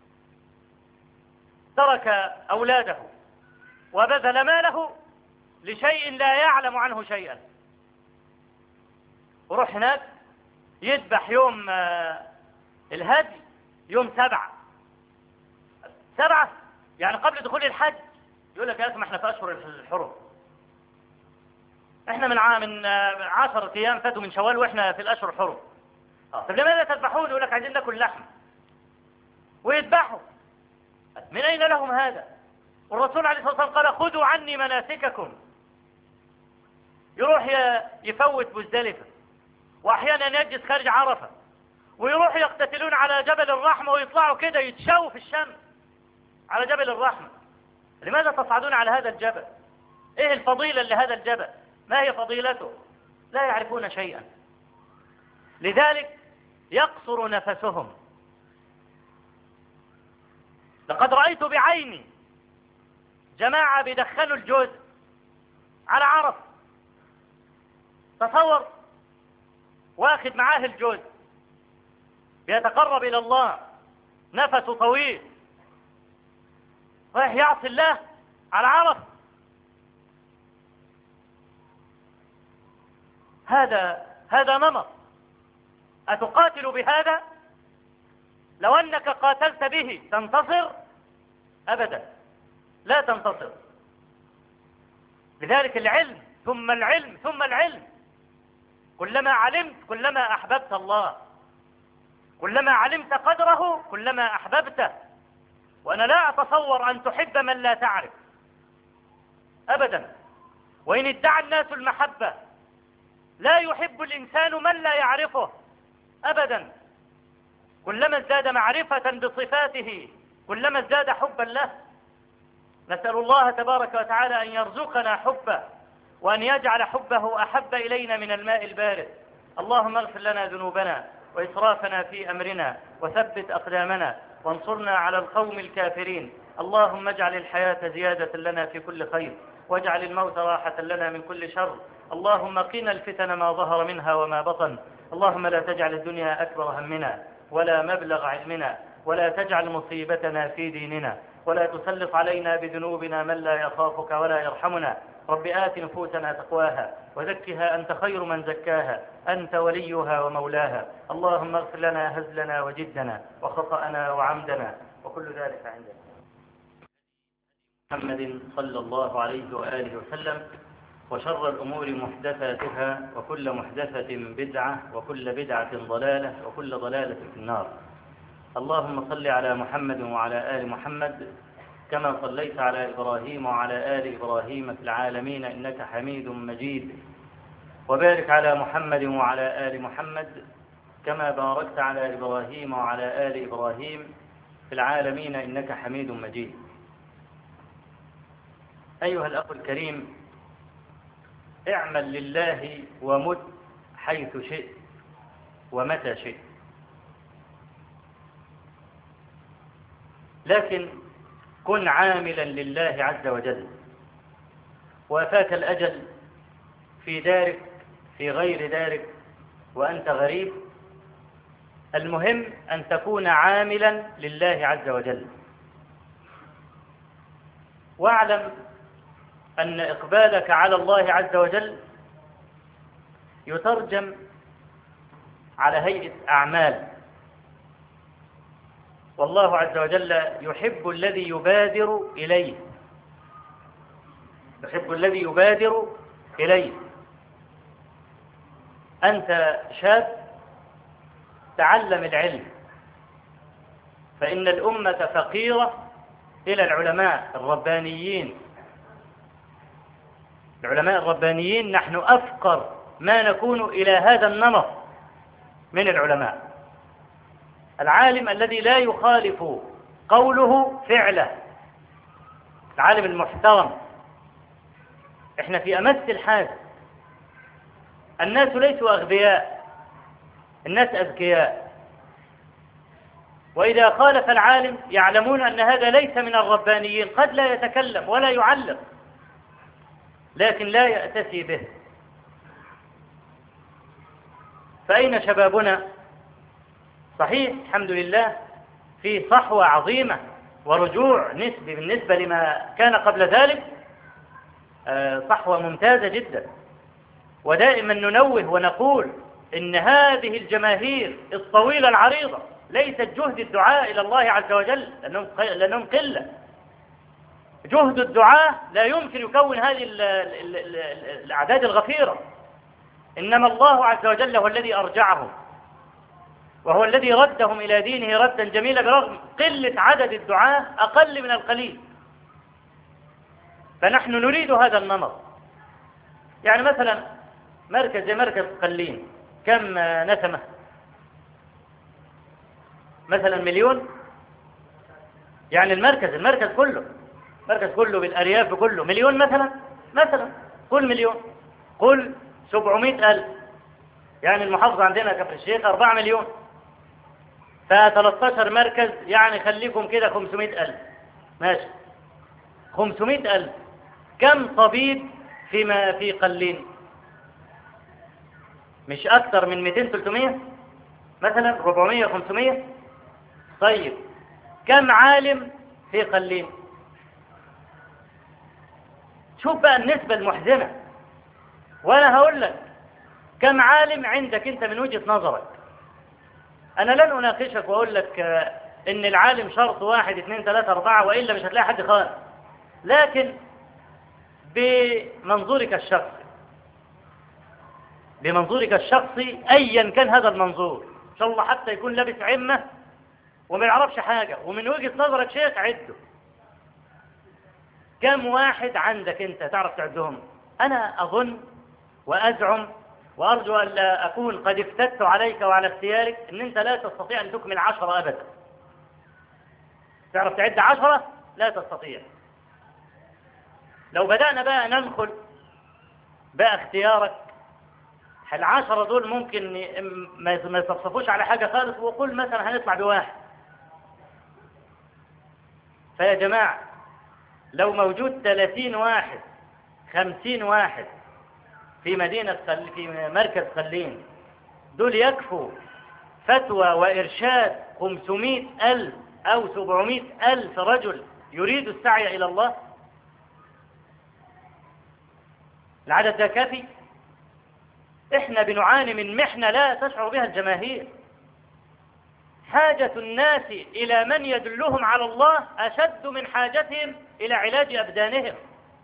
ترك أولاده وبذل ماله لشيء لا يعلم عنه شيئا، وروح هناك يذبح يوم الهدي يوم سبعة سبعة يعني قبل دخول الحج. يقول لك يا أخي ما احنا في أشهر الحرم، احنا من عام من عشرة أيام فاتوا من شوال واحنا في الأشهر الحرم. طب لماذا تذبحون؟ يقول لك عايزين ناكل لحم، ويذبحوا. من أين لهم هذا؟ والرسول عليه الصلاة والسلام قال خذوا عني مناسككم. يروح يفوت مزدلفة، وأحيانا يجلس خارج عرفة، ويروح يقتتلون على جبل الرحمة ويطلعوا كده يتشووا في الشمس على جبل الرحمة. لماذا تصعدون على هذا الجبل؟ ايه الفضيلة لهذا الجبل؟ ما هي فضيلته؟ لا يعرفون شيئا، لذلك يقصر نفسهم. لقد رأيت بعيني جماعة بيدخلوا الجوز على عرف. تصور واخد معاه الجوز بيتقرب إلى الله، نفسه طويل، رايح يعصي الله على عرف. هذا هذا نمط. أتقاتل بهذا؟ لو أنك قاتلت به تنتصر؟ أبدا لا تنتصر. لذلك العلم ثم العلم ثم العلم. كلما علمت كلما أحببت الله، كلما علمت قدره كلما أحببته. وأنا لا أتصور أن تحب من لا تعرف أبدا. وإن ادعى الناس المحبة لا يحب الإنسان من لا يعرفه أبدا. كلما ازداد معرفة بصفاته كلما ازداد حبا له. نسأل الله تبارك وتعالى أن يرزقنا حبه، وأن يجعل حبه أحب إلينا من الماء البارد. اللهم اغفر لنا ذنوبنا وإسرافنا في أمرنا، وثبت أقدامنا، وانصرنا على القوم الكافرين. اللهم اجعل الحياة زيادة لنا في كل خير، واجعل الموت راحة لنا من كل شر. اللهم قنا الفتن ما ظهر منها وما بطن. اللهم لا تجعل الدنيا أكبر همنا ولا مبلغ علمنا، ولا تجعل مصيبتنا في ديننا، ولا تسلط علينا بذنوبنا من لا يخافك ولا يرحمنا. رب آت نفوسنا تقواها وزكها أنت خير من زكاها، أنت وليها ومولاها. اللهم اغفر لنا هزلنا وجدنا وخطأنا وعمدنا وكل ذلك عندنا. محمد صلى الله عليه وآله وسلم. وشر الأمور محدثاتها، وكل محدثة بدعة، وكل بدعة ضلالة، وكل ضلالة في النار. اللهم صل على محمد وعلى آل محمد كما صليت على إبراهيم وعلى آل إبراهيم في العالمين إنك حميد مجيد، وبارك على محمد وعلى آل محمد كما باركت على إبراهيم وعلى آل إبراهيم في العالمين إنك حميد مجيد. أيها الأخ الكريم، اعمل لله ومت حيث شئت ومتى شئت. لكن كن عاملا لله عز وجل، وفات الأجل في دارك في غير دارك وأنت غريب، المهم أن تكون عاملا لله عز وجل. واعلم أن إقبالك على الله عز وجل يترجم على هيئة أعمال، والله عز وجل يحب الذي يبادر إليه، يحب الذي يبادر إليه. أنت شاب تعلم العلم، فإن الأمة فقيرة إلى العلماء الربانيين. العلماء الربانيين نحن أفقر ما نكون إلى هذا النمط من العلماء. العالم الذي لا يخالف قوله فعله، العالم المحترم. احنا في أمس الحاجة. الناس ليسوا أغبياء، الناس أذكياء، وإذا خالف العالم يعلمون أن هذا ليس من الربانيين، قد لا يتكلم ولا يعلق لكن لا يأتسي به. فأين شبابنا؟ صحيح الحمد لله في صحوة عظيمة ورجوع نسبي بالنسبة لما كان قبل ذلك، صحوة ممتازة جدا. ودائما ننوه ونقول إن هذه الجماهير الطويلة العريضة ليست جهد الدعاء إلى الله عز وجل، لأنهم قلة. جهد الدعاء لا يمكن يكون هذه الأعداد الغفيرة، إنما الله عز وجل هو الذي أرجعهم، وهو الذي ردهم إلى دينه ردا جميلا برغم قلة عدد الدعاء أقل من القليل. فنحن نريد هذا النمط. يعني مثلا مركز زي مركز قلين كم نسمة؟ مثلا مليون. يعني المركز المركز كله المركز كله بالأرياف كله مليون مثلا مثلا قل مليون، قل سبعمائة ألف. يعني المحافظة عندنا كفر الشيخ أربعة مليون، فثلاثة عشر مركز، يعني خليكم كده خمسمائة ألف. ماشي، خمسمائة ألف. كم طبيب فيما في قلين؟ مش أكثر من مئتين ثلاثمائة مثلا، أربعمائة خمسمائة. طيب كم عالم في قلين؟ شوف بقى النسبة المحزنة. وأنا هقول لك كم عالم عندك أنت من وجهة نظرك. أنا لن أناقشك وأقول لك إن العالم شرط واحد اثنين ثلاثة أربعة وإلا مش هتلاقي حد خالص، لكن بمنظورك الشخصي بمنظورك الشخصي أيا كان هذا المنظور، إن شاء الله حتى يكون لابس عمة وما يعرفش حاجة ومن وجهة نظرك شيخ، عده. كم واحد عندك أنت تعرف تعدهم؟ أنا أظن وأزعم وأرجو أن لا أكون قد افتدت عليك وعلى اختيارك أن أنت لا تستطيع أن تكمل عشرة أبدا. تعرف تعد عشرة؟ لا تستطيع. لو بدأنا بقى ننخل بقى اختيارك، العشرة دول ممكن ما يصفصفوش على حاجة خالص، وقل مثلا هنطلع بواحد. فيا جماعة لو موجود ثلاثين واحد خمسين واحد في مدينة خل... في مركز خلين، دول يكفوا فتوى وإرشاد خمسمائة ألف أو سبعمائة ألف رجل يريد السعي إلى الله. العدد ده كافي؟ إحنا بنعاني من محنة لا تشعر بها الجماهير. حاجة الناس إلى من يدلهم على الله أشد من حاجتهم إلى علاج أبدانهم،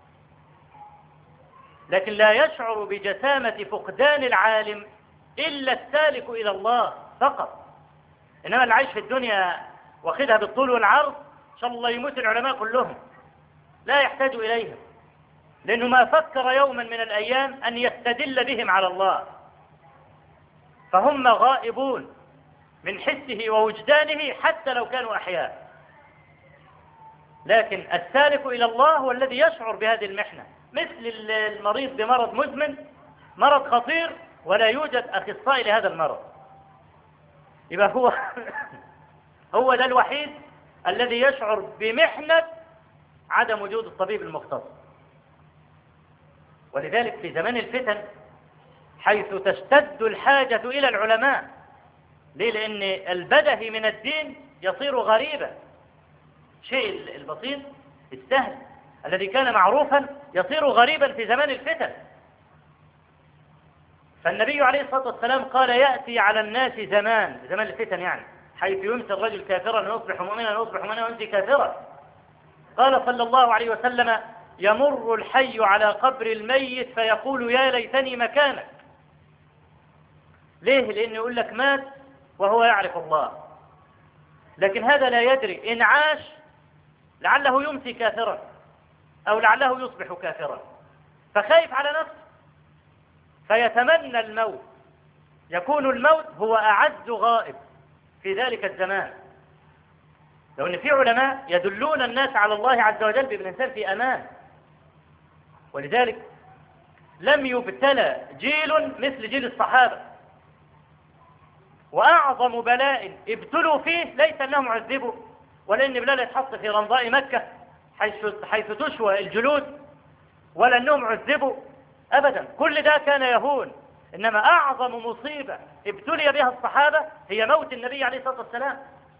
لكن لا يشعر بجسامة فقدان العالم إلا السالك إلى الله فقط. إنما اللي عايش في الدنيا واخدها بالطول والعرض، إن شاء الله يموت العلماء كلهم، لا يحتاج إليهم، لأنه ما فكر يوما من الأيام أن يستدل بهم على الله، فهم غائبون من حسه ووجدانه حتى لو كانوا أحياء. لكن السالك إلى الله هو الذي يشعر بهذه المحنة، مثل المريض بمرض مزمن، مرض خطير ولا يوجد أخصائي لهذا المرض، يبقى هو هو ده الوحيد الذي يشعر بمحنة عدم وجود الطبيب المختص. ولذلك في زمان الفتن حيث تشتد الحاجة إلى العلماء، ليه؟ لأن البدهي من الدين يصير غريبا، شيء البسيط السهل الذي كان معروفا يصير غريبا في زمان الفتن. فالنبي عليه الصلاة والسلام قال يأتي على الناس زمان، زمان الفتن يعني، حيث يمسي الرجل كافرا ويصبح مؤمنا ويصبح مؤمنا ويمسي كافرا. قال صلى الله عليه وسلم يمر الحي على قبر الميت فيقول يا ليتني مكانك. ليه؟ لأنه يقول لك مات وهو يعرف الله، لكن هذا لا يدري إن عاش لعله يمسي كافرا أو لعله يصبح كافرا، فخايف على نفسه فيتمنى الموت. يكون الموت هو أعز غائب في ذلك الزمان، لو أن في علماء يدلون الناس على الله عز وجل بأن الإنسان في أمان. ولذلك لم يبتلى جيل مثل جيل الصحابة، وأعظم بلاء ابتلوا فيه ليس أنهم عذبوا، ولا أن بلال يتحط في رمضاء مكة حيث, حيث تشوى الجلود، ولا أنهم عذبوا أبدا، كل ده كان يهون. إنما أعظم مصيبة ابتلي بها الصحابة هي موت النبي عليه الصلاة والسلام.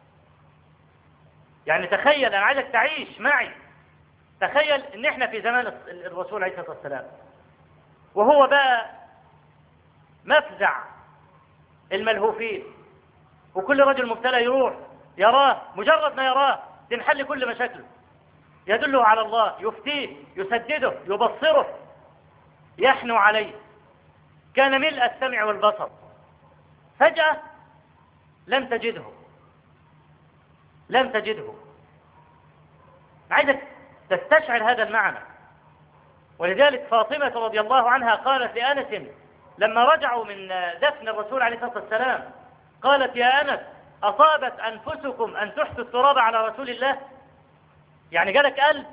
يعني تخيل، أنا عايزك تعيش معي، تخيل إن إحنا في زمان الرسول عليه الصلاة والسلام، وهو بقى مفزع الملهوفين، وكل رجل مبتلى يروح يراه، مجرد ما يراه تنحل كل مشاكله، يدله على الله، يفتيه، يسدده، يبصره، يحنو عليه. كان ملء السمع والبصر، فجأة لم تجده لم تجده عايزك تستشعر هذا المعنى. ولذلك فاطمة رضي الله عنها قالت لأنس لما رجعوا من دفن الرسول عليه الصلاة والسلام، قالت يا أنس أصابت أنفسكم أن تحثوا التراب على رسول الله؟ يعني جالك قلب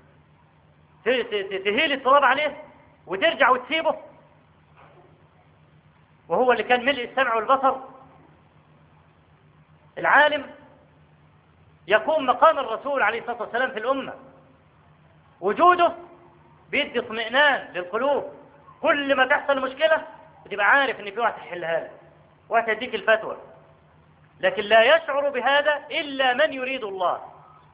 تهيل التراب عليه وترجع وتسيبه، وهو اللي كان ملء السمع والبصر. العالم يقوم مقام الرسول عليه الصلاة والسلام في الأمة، وجوده بيدي اطمئنان للقلوب. كل ما تحصل مشكلة بتبقى عارف ان في واحد يحلها لك، واحد يديك الفتوى، لكن لا يشعر بهذا إلا من يريد الله،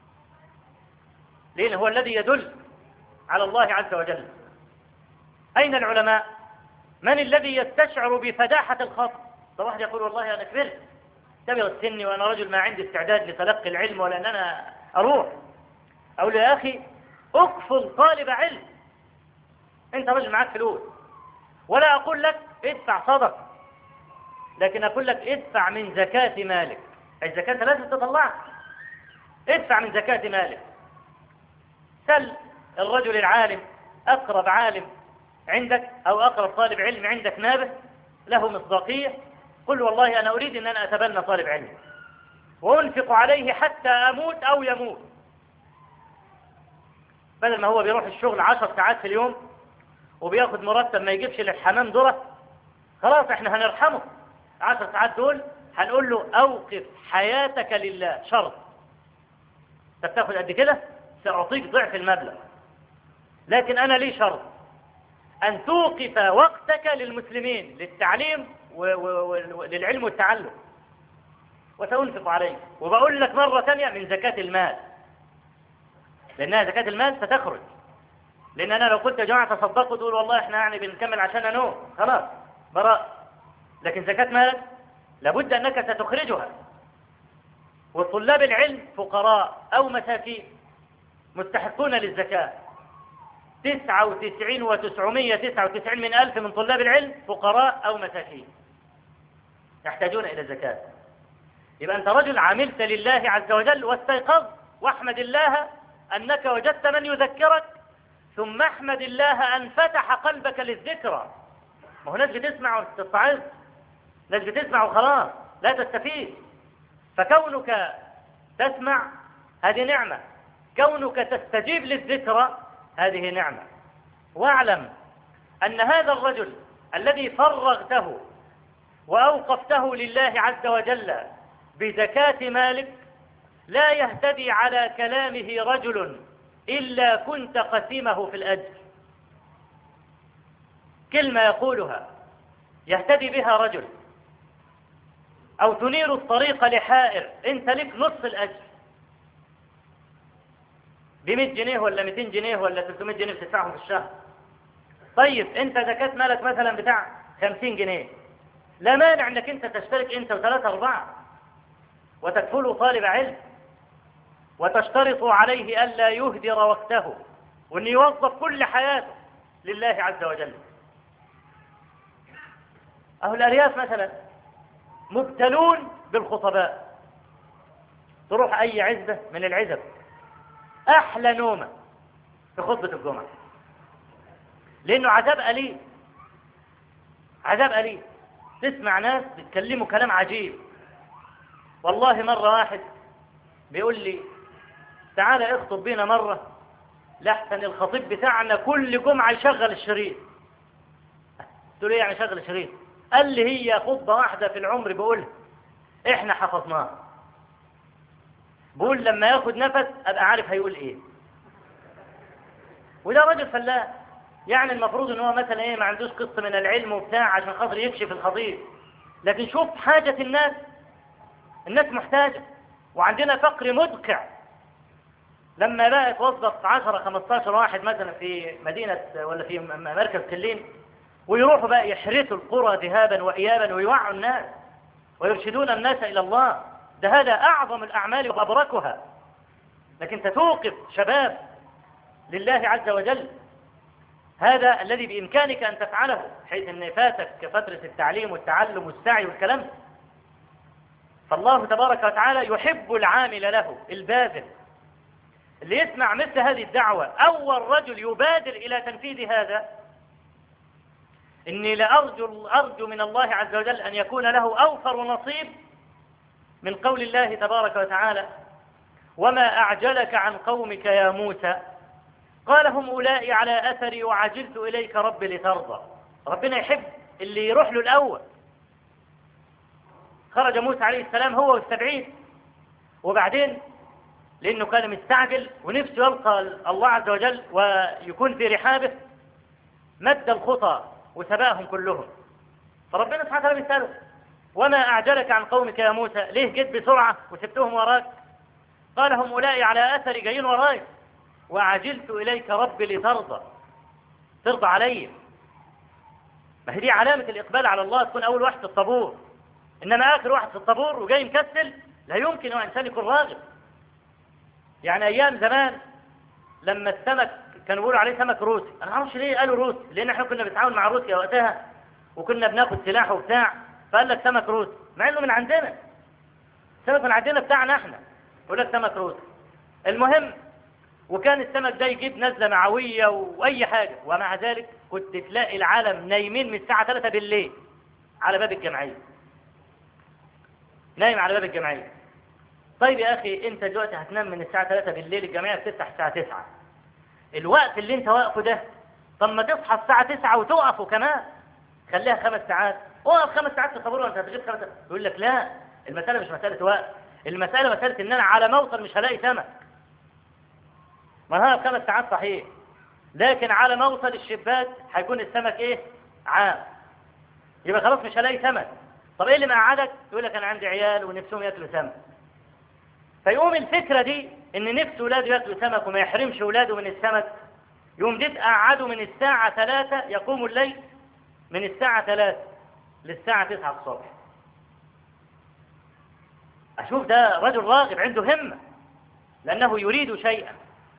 لأنه هو الذي يدل على الله عز وجل. أين العلماء؟ من الذي يستشعر بفداحة الخطأ؟ طب واحد يقول والله أنا كبرت كبر السن وأنا رجل ما عندي استعداد لتلقي العلم ولا أن أنا أروح. أقول يا أخي أكفل طالب علم، أنت رجل معك فلوس، ولا أقول لك ادفع صدق، لكن أقول لك ادفع من زكاة مالك. الزكاة لازم تطلعها، ادفع من زكاة مالك. سل الرجل العالم، أقرب عالم عندك أو أقرب طالب علم عندك نابه له مصداقية، قل والله أنا أريد أن أنا أتبنى طالب علم وأنفق عليه حتى أموت أو يموت، بدل ما هو بيروح الشغل عشر ساعات في اليوم وبياخد مرتب ما يجيبش للحمام ذرة، خلاص احنا هنرحمه عشر ساعات دول، هنقول له أوقف حياتك لله، شرط انت بتاخد قد كده سأعطيك ضعف المبلغ، لكن أنا لي شرط أن توقف وقتك للمسلمين للتعليم وللعلم والتعلم، وسأنفق عليك. وبقول لك مرة ثانية من زكاة المال، لأنها زكاة المال ستخرج، لأن أنا لو قلت يا جماعة تصدقوا تقول والله احنا يعني بنكمل عشان ننوم، خلاص براء. لكن زكاة مالك لابد أنك ستخرجها. وطلاب العلم فقراء أو مساكين مستحقون للزكاة، تسعة وتسعين وتسعمية تسعة وتسعين من ألف من طلاب العلم فقراء أو مساكين يحتاجون إلى الزكاة. يبقى أنت رجل عملت لله عز وجل واستيقظت، واحمد الله أنك وجدت من يذكرك، ثم احمد الله أن فتح قلبك للذكرى. ما هو ناس بتسمع وتتعظ، ناس بتسمع وخلاص لا تستفيد. فكونك تسمع هذه نعمة، كونك تستجيب للذكرى هذه نعمة. واعلم أن هذا الرجل الذي فرغته وأوقفته لله عز وجل بزكاة مالك لا يهتدي على كلامه رجل إلا كنت قسيمه في الأجر. كلمة يقولها يهتدي بها رجل أو تنير الطريق لحائر، أنت لك نصف الأجر. بمئة جنيه ولا مئتين جنيه ولا ثلاثمائة جنيه بتدفعهم في الشهر. طيب أنت زكاة مالك مثلا بتاع خمسين جنيه، لا مانع أنك أنت تشترك أنت وثلاثة أربعة وتكفله طالب علم، وتشترط عليه ألا يهدر وقته، وأن يوظف كل حياته لله عز وجل. أهل الأرياف مثلا مبتلون بالخطباء. تروح أي عزبة من العزب، أحلى نومة في خطبة الجمعة، لأنه عذاب أليم، عذاب أليم. تسمع ناس بيتكلموا كلام عجيب. والله مرة واحد بيقول لي تعالى اخطب بينا مرة، لحسن الخطيب بتاعنا كل جمعة يشغل الشريط. قلت له ايه يعني شغل الشريط؟ قال لي هي خطبة واحدة في العمر بقولها، احنا حفظناها. بقول لما ياخد نفس ابقى عارف هيقول ايه. وده راجل فلاح، يعني المفروض ان هو مثلا ايه ما عندوش قسط من العلم وبتاع عشان خاطر يكشف الخطيب. لكن شوف حاجة الناس، الناس محتاجة، وعندنا فقر مدقع. لما بقى يتوظف عشرة خمستاشر واحد مثلا في مدينة ولا في مركز كلين، ويروحوا بقى يحرثوا القرى ذهابا وإيابا ويوعوا الناس ويرشدون الناس إلى الله، ده هذا أعظم الأعمال وأبركها. لكن تتوقف شباب لله عز وجل، هذا الذي بإمكانك أن تفعله، حيث أن فاتك فترة التعليم والتعلم والسعي والكلام. فالله تبارك وتعالى يحب العامل له الباذل، اللي يسمع مثل هذه الدعوة أول رجل يبادر إلى تنفيذ هذا. إني لأرجو أرجو من الله عز وجل أن يكون له أوفر نصيب من قول الله تبارك وتعالى: وما أعجلك عن قومك يا موسى قال هم أولئك على أثري وعجلت إليك رب لترضى. ربنا يحب اللي يروح له الأول. خرج موسى عليه السلام هو والسبعين، وبعدين لأنه كان مستعجل ونفسه يلقى الله عز وجل ويكون في رحابه، مد الخطى وسباهم كلهم. فربنا سبحانه وتعالى بيسأله: وما أعجلك عن قومك يا موسى؟ ليه جيت بسرعة وسبتهم وراك؟ قال هم أولئك على أثري، جايين وراي، وعجلت إليك ربي لترضى. ترضى علي. ما هي دي علامة الإقبال على الله، تكون أول واحد في الطابور. إنما آخر واحد في الطابور وجاي مكسل، لا يمكن أن إنسان يكون راغب. يعني أيام زمان لما السمك كانوا بيقولوا عليه سمك روسي، أنا ما أعرفش ليه قالوا روسي، لأن إحنا كنا بنتعاون مع روسيا وقتها وكنا بناخد سلاح وبتاع، فقال لك سمك روسي، مع إنه من عندنا. السمك من عندنا بتاعنا إحنا، يقول لك سمك روسي. المهم، وكان السمك ده يجيب نزلة معوية وأي حاجة، ومع ذلك كنت تلاقي العالم نايمين من الساعة ثلاثة بالليل على باب الجمعية. نايم على باب الجمعية. طيب يا أخي أنت دلوقتي هتنام من الساعة ثلاثة بالليل، الجمعية بتفتح الساعة تسعة. الوقت اللي أنت واقفه ده، طب ما تصحى الساعة تسعة وتقفه كمان، خليها خمس ساعات، وقف خمس ساعات في الطابور وأنت هتغيب خمس ساعات. يقول لك لا، المسألة مش مسألة وقت، المسألة مسألة إن أنا على ما أوصل مش هلاقي سمك. ما هي خمس ساعات صحيح، لكن على ما أوصل الشباك هيكون السمك إيه؟ عام. يبقى خلاص مش هلاقي سمك. طب إيه اللي مقعدك؟ يقول لك أنا عندي عيال ونفسهم يأكلوا سمك. فيقوم الفكرة دي إن نفس ولاده يأكلوا سمك وما يحرمش ولاده من السمك، يقوم دي تقعدوا من الساعة ثلاثة يقوموا الليل، من الساعة ثلاثة للساعة تسعة الصبح. أشوف ده رجل راغب عنده همة، لأنه يريد شيئا.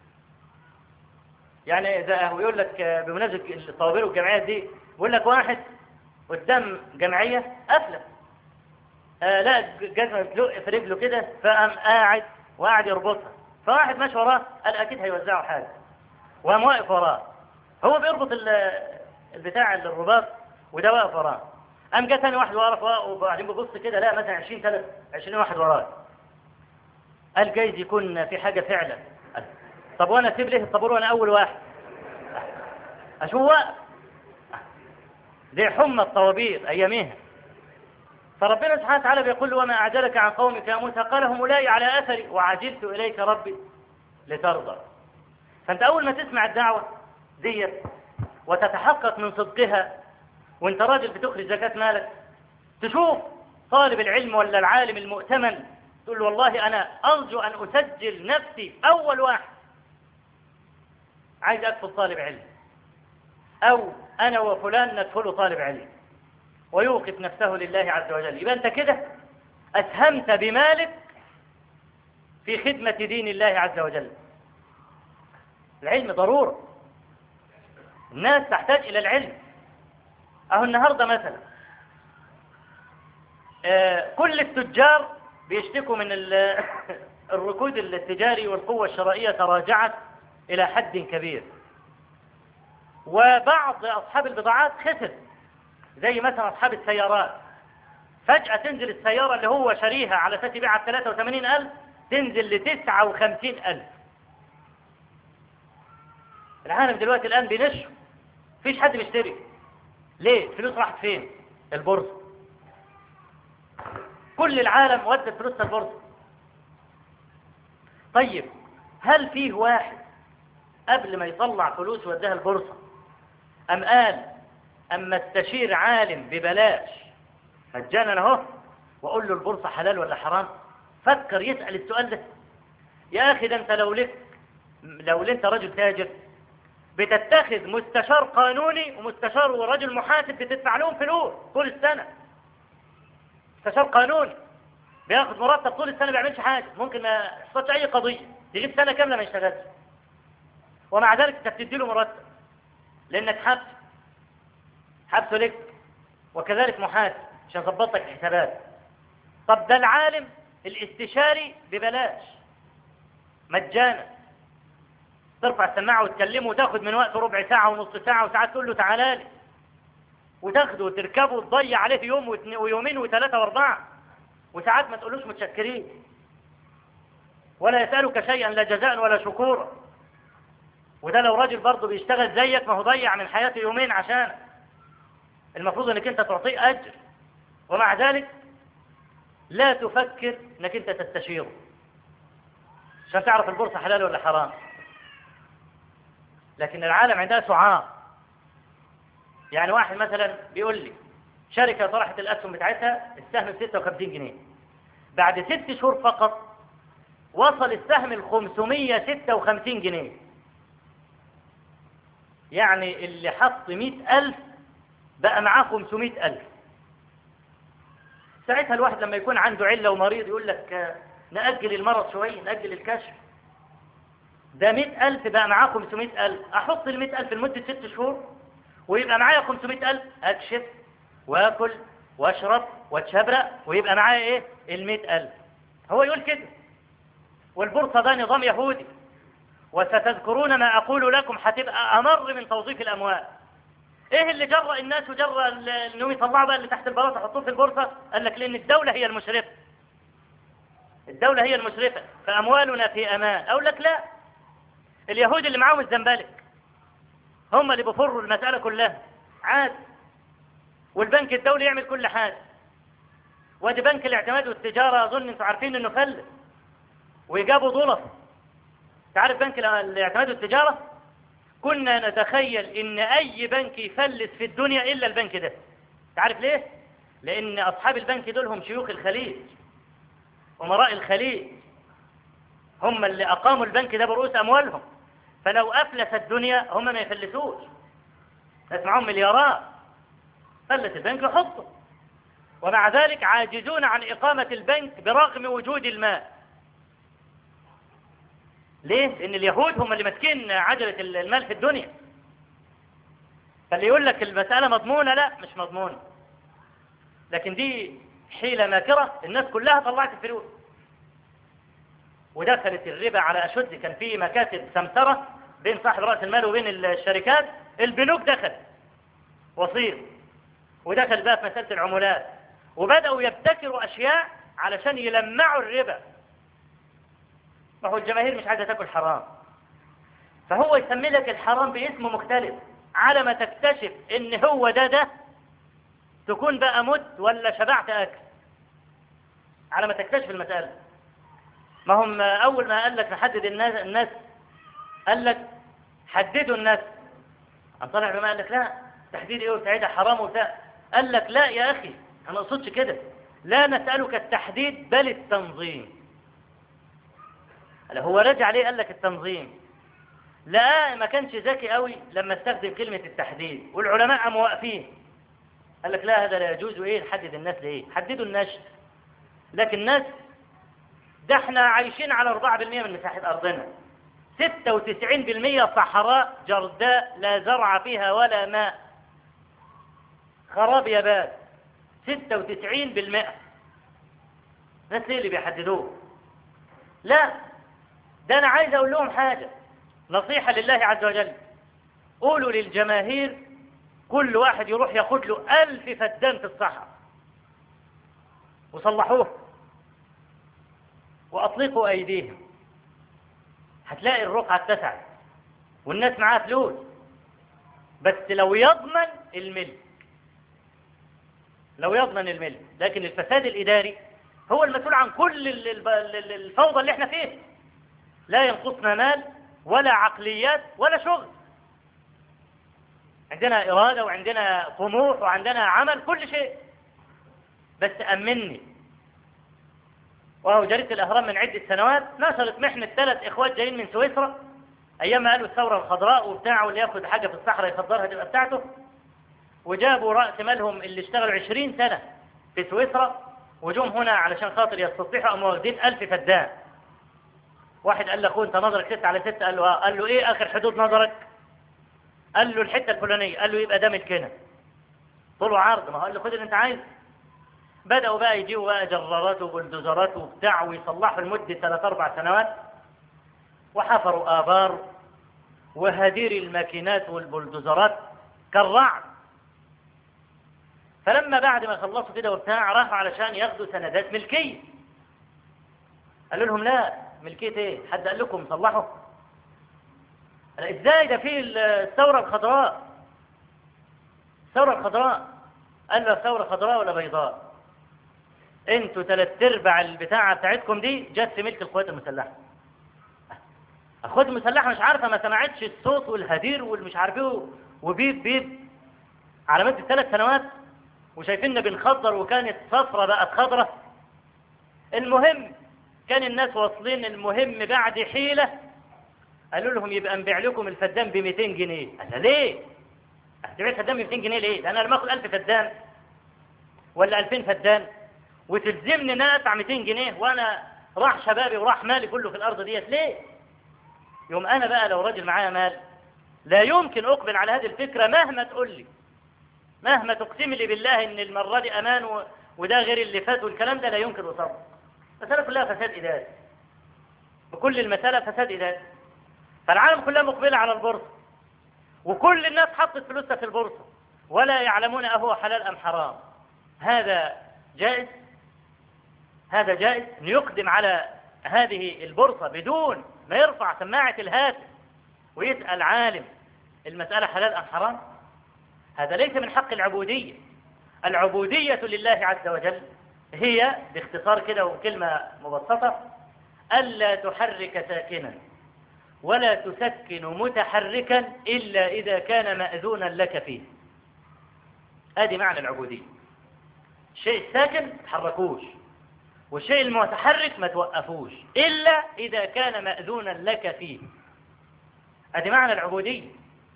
يعني إذا هو يقول لك بمناسبة الطوابير والجمعيات دي، يقول لك واحد قدام جمعية أفلم، آه لا جزمة بتلق في رجله كده، فقام قاعد وقاعد يربطها، فواحد ماشي وراه قال أكيد هيوزعوا حاجة، وقام واقف وراه. هو بيربط البتاع الرباط وده واقف وراه. قام جه ثاني واحد وراه وبعدين بيبص كده، لا مثلا عشرين ثلاثة عشرين واحد وراه. قال جايز يكون في حاجة فعلا. طب وانا اسيب ليه الطابور وانا اول واحد؟ اشوف واقف. دي حمى الطوابير اياميها. فربنا سبحانه وتعالى بيقول له وما أعجلك عن قومك يا موسى؟ قال هم أولئك على أثري وعجلت إليك ربي لترضى. فأنت أول ما تسمع الدعوة ديت وتتحقق من صدقها، وانت راجل بتخرج زكاة مالك، تشوف طالب العلم ولا العالم المؤتمن تقول له والله أنا أرجو أن أسجل نفسي أول واحد عايز أدخل طالب علم، أو أنا وفلان ندخل طالب علم، ويوقف نفسه لله عز وجل. يبقى أنت كده أسهمت بمالك في خدمة دين الله عز وجل. العلم ضرورة، الناس تحتاج إلى العلم. أهو النهاردة مثلا آه كل التجار بيشتكوا من الركود التجاري، والقوة الشرائية تراجعت إلى حد كبير، وبعض أصحاب البضاعات خسر، زي مثلا أصحاب السيارات. فجأة تنزل السيارة اللي هو شاريها على أساس يبيعها بثلاثة وثمانين ألف تنزل لتسعة وخمسين ألف. العالم دلوقتي الآن بينشوا، مفيش حد بيشتري. ليه؟ الفلوس راحت فين؟ البورصة. كل العالم ودت فلوسها البورصة. طيب هل فيه واحد قبل ما يطلع فلوس وداها البورصة أم قال أما استشير عالم ببلاش مجانا اهو وأقول له البورصة حلال ولا حرام؟ فكر يسأل السؤال ده. يا أخي ده أنت لو لك لو أنت رجل تاجر بتتخذ مستشار قانوني ومستشار ورجل محاسب بتدفع لهم فلوس طول السنة. مستشار قانوني بياخد مرتب طول السنة ما بيعملش حاجة، ممكن ما يحصلش أي قضية، يجيب سنة كاملة ما يشتغلش، ومع ذلك أنت بتدي له مرتب لأنك حبس حبسه لك، وكذلك محاسب عشان يظبط لك الحسابات. طب ده العالم الاستشاري ببلاش مجانا، ترفع السماعة وتكلمه وتاخد من وقته ربع ساعة ونص ساعة، وساعات تقول له تعالى لي، وتاخده وتركبه وتضيع عليه يوم ويومين وثلاثة واربعة، وساعات ما تقولوش متشكرين ولا يسألك شيئا لا جزاء ولا شكورا. وده لو راجل برضه بيشتغل زيك ما هو ضيع من حياته يومين عشان المفروض انك انت تعطيه اجر، ومع ذلك لا تفكر انك انت تستشيره عشان تعرف البورصة حلال ولا حرام. لكن العالم عندها سعار. يعني واحد مثلا بيقول لي شركة طرحت الأسهم بتاعتها السهم ب ستة وخمسين جنيه، بعد ست شهور فقط وصل السهم ل خمسمائة وستة وخمسين جنيه. يعني اللي حط مئة ألف بقى معاه خمسمائة ألف. ساعتها الواحد لما يكون عنده علة ومريض يقول لك نأجل المرض شوية، نأجل الكشف. ده مئة ألف بقى معاه خمسمائة ألف، أحط المئة ألف لمدة ست شهور ويبقى معايا خمسمائة ألف، أكشف وأكل وأشرب وأتشبرق ويبقى معايا إيه؟ المئة ألف. هو يقول كده. والبورصة ده نظام يهودي، وستذكرون ما أقول لكم هتبقى أمر من توظيف الأموال. إيه اللي جرأ الناس وجرأ إنهم يطلعوا بقى اللي تحت البلاطة يحطوه في البورصة؟ قال لك لأن الدولة هي المشرفة. الدولة هي المشرفة فأموالنا في أمان. أقول لك لا، اليهود اللي معاهم الزنبلك هم اللي بيفروا المسألة كلها عادي، والبنك الدولي يعمل كل حاجة. وادي بنك الاعتماد والتجارة أظن أنتم عارفين إنه فل ويجابوا ظلف. تعرف بنك الاعتماد والتجارة كنا نتخيل إن أي بنك يفلس في الدنيا إلا البنك ده. تعرف ليه؟ لأن أصحاب البنك دول هم شيوخ الخليج، أمراء الخليج، هم اللي أقاموا البنك ده برؤوس أموالهم. فلو أفلس الدنيا هم ما يفلسوش، اسمعهم مليارات، فلس البنك يحطه. ومع ذلك عاجزون عن إقامة البنك برغم وجود المال. ليه؟ لأن اليهود هم اللي ماسكين عجلة المال في الدنيا. فاللي يقول لك المسألة مضمونة، لا مش مضمونة، لكن دي حيلة ماكرة. الناس كلها طلعت الفلوس ودخلت الربا على أشد. كان في مكاتب سمسرة بين صاحب رأس المال وبين الشركات، البنوك دخل وسيط ودخل بقى في مسألة العمولات، وبدأوا يبتكروا أشياء علشان يلمعوا الربا. ما هو الجماهير مش عايزة تاكل حرام، فهو يسمي لك الحرام باسمه مختلف. على ما تكتشف ان هو ده ده تكون بقى مت ولا شبعت أكل. على ما تكتشف المسألة. ما هم أول ما قال لك نحدد الناس, الناس قال لك حددوا الناس. عن طلع العلماء قال لك لا، تحديد ايه وتعيدها حرام وبتاع. قال لك لا يا أخي، أنا ما أقصدش كده، لا نسألك التحديد بل التنظيم. هو رجع ليه قال لك التنظيم؟ لا، ما كانش ذكي قوي لما استخدم كلمة التحديد، والعلماء قاموا واقفين قال لك لا، هذا لا يجوز، وايه نحدد الناس ليه؟ حددوا النشء. لكن الناس ده احنا عايشين على أربعة بالمئة من مساحة أرضنا، ستة وتسعين بالمئة صحراء جرداء لا زرع فيها ولا ماء، خراب يابان، ستة وتسعين بالمئة. الناس ليه اللي بيحددوه؟ لا، ده أنا عايز أقول لهم حاجة، نصيحة لله عز وجل، قولوا للجماهير كل واحد يروح ياخد له ألف فدان في الصحراء وصلحوه وأطلقوا أيديهم، هتلاقي الرقعة اتسعت والناس معاها فلوس، بس لو يضمن الملك، لو يضمن الملك. لكن الفساد الإداري هو المسؤول عن كل الفوضى اللي احنا فيه، لا ينقصنا مال ولا عقليات ولا شغل، عندنا إرادة وعندنا طموح وعندنا عمل، كل شيء، بس أمني. وهو جريدة الأهرام من عدة سنوات نشرت محنة ثلاث إخوات جايين من سويسرا أيام ما قالوا الثورة الخضراء وبتاع، واللي ياخد حاجة في الصحراء يخضرها تبقى بتاعته، وجابوا رأس مالهم اللي اشتغلوا عشرين سنة في سويسرا وجوم هنا علشان خاطر يستصلحوا، أم واخدين ألف فدان. واحد قال له أخوه أنت نظرك ستة على ستة؟ قال له آه. قال له إيه آخر حدود نظرك؟ قال له الحتة الفلانية. قال له يبقى ده ملكنا. طلعوا عرض، ما قال له خد اللي أنت عايزه. بدأوا بقى يجيبوا بقى جرارات وبلدوزرات وبتاع ويصلحوا لمدة ثلاث أربع سنوات، وحفروا آبار وهدير الماكينات والبلدوزرات كالرعد. فلما بعد ما خلصوا كده وبتاع راحوا علشان ياخدوا سندات ملكية، قالوا لهم لا، ملكية ايه؟ حد قال لكم صلحوا؟ ازاي ده في الثورة الخضراء، الثورة الخضراء. قال له الثورة خضراء ولا بيضاء؟ انتوا ثلاث ارباع البتاعة بتاعتكم دي جت في ملك القوات المسلحة. القوات المسلحة مش عارفة، ما سمعتش الصوت والهدير والمش عارفه وبيب بيب على مدة ثلاث سنوات، وشايفيننا بنخضر وكانت صفرة بقت خضرة. المهم كان الناس واصلين، المهم بعد حيلة قالوا لهم يبقى نبيع لكم الفدان ب مئتين جنيه. قال ليه؟ هتبيع الفدان ب مئتين جنيه ليه؟ لأن أنا لما آخد ألف فدان ولا ألفين فدان وتلزمني ان انا ادفع مئتين جنيه وانا راح شبابي وراح مالي كله في الارض ديت ليه؟ يوم انا بقى لو راجل معايا مال لا يمكن اقبل على هذه الفكرة مهما تقول لي، مهما تقسم لي بالله ان المرة دي امان و... وده غير اللي فات والكلام ده لا يمكن اصبر. المسألة كلها فساد اداري، وكل المسألة فساد اداري. فالعالم كلها مقبلة على البورصة، وكل الناس حطت فلوسها في البورصة ولا يعلمون أهو حلال أم حرام. هذا جائز؟ هذا جائز أن يقدم على هذه البورصة بدون ما يرفع سماعة الهاتف ويسأل عالم المسألة حلال أم حرام؟ هذا ليس من حق العبودية. العبودية لله عز وجل هي باختصار كده وكلمة مبسطة ألا تحرك ساكنا ولا تسكن متحركا إلا إذا كان مأذونا لك فيه. هذه معنى العبودية. الشيء الساكن تحركوش، والشيء المتحرك ما توقفوش إلا إذا كان مأذونا لك فيه. هذه معنى العبودية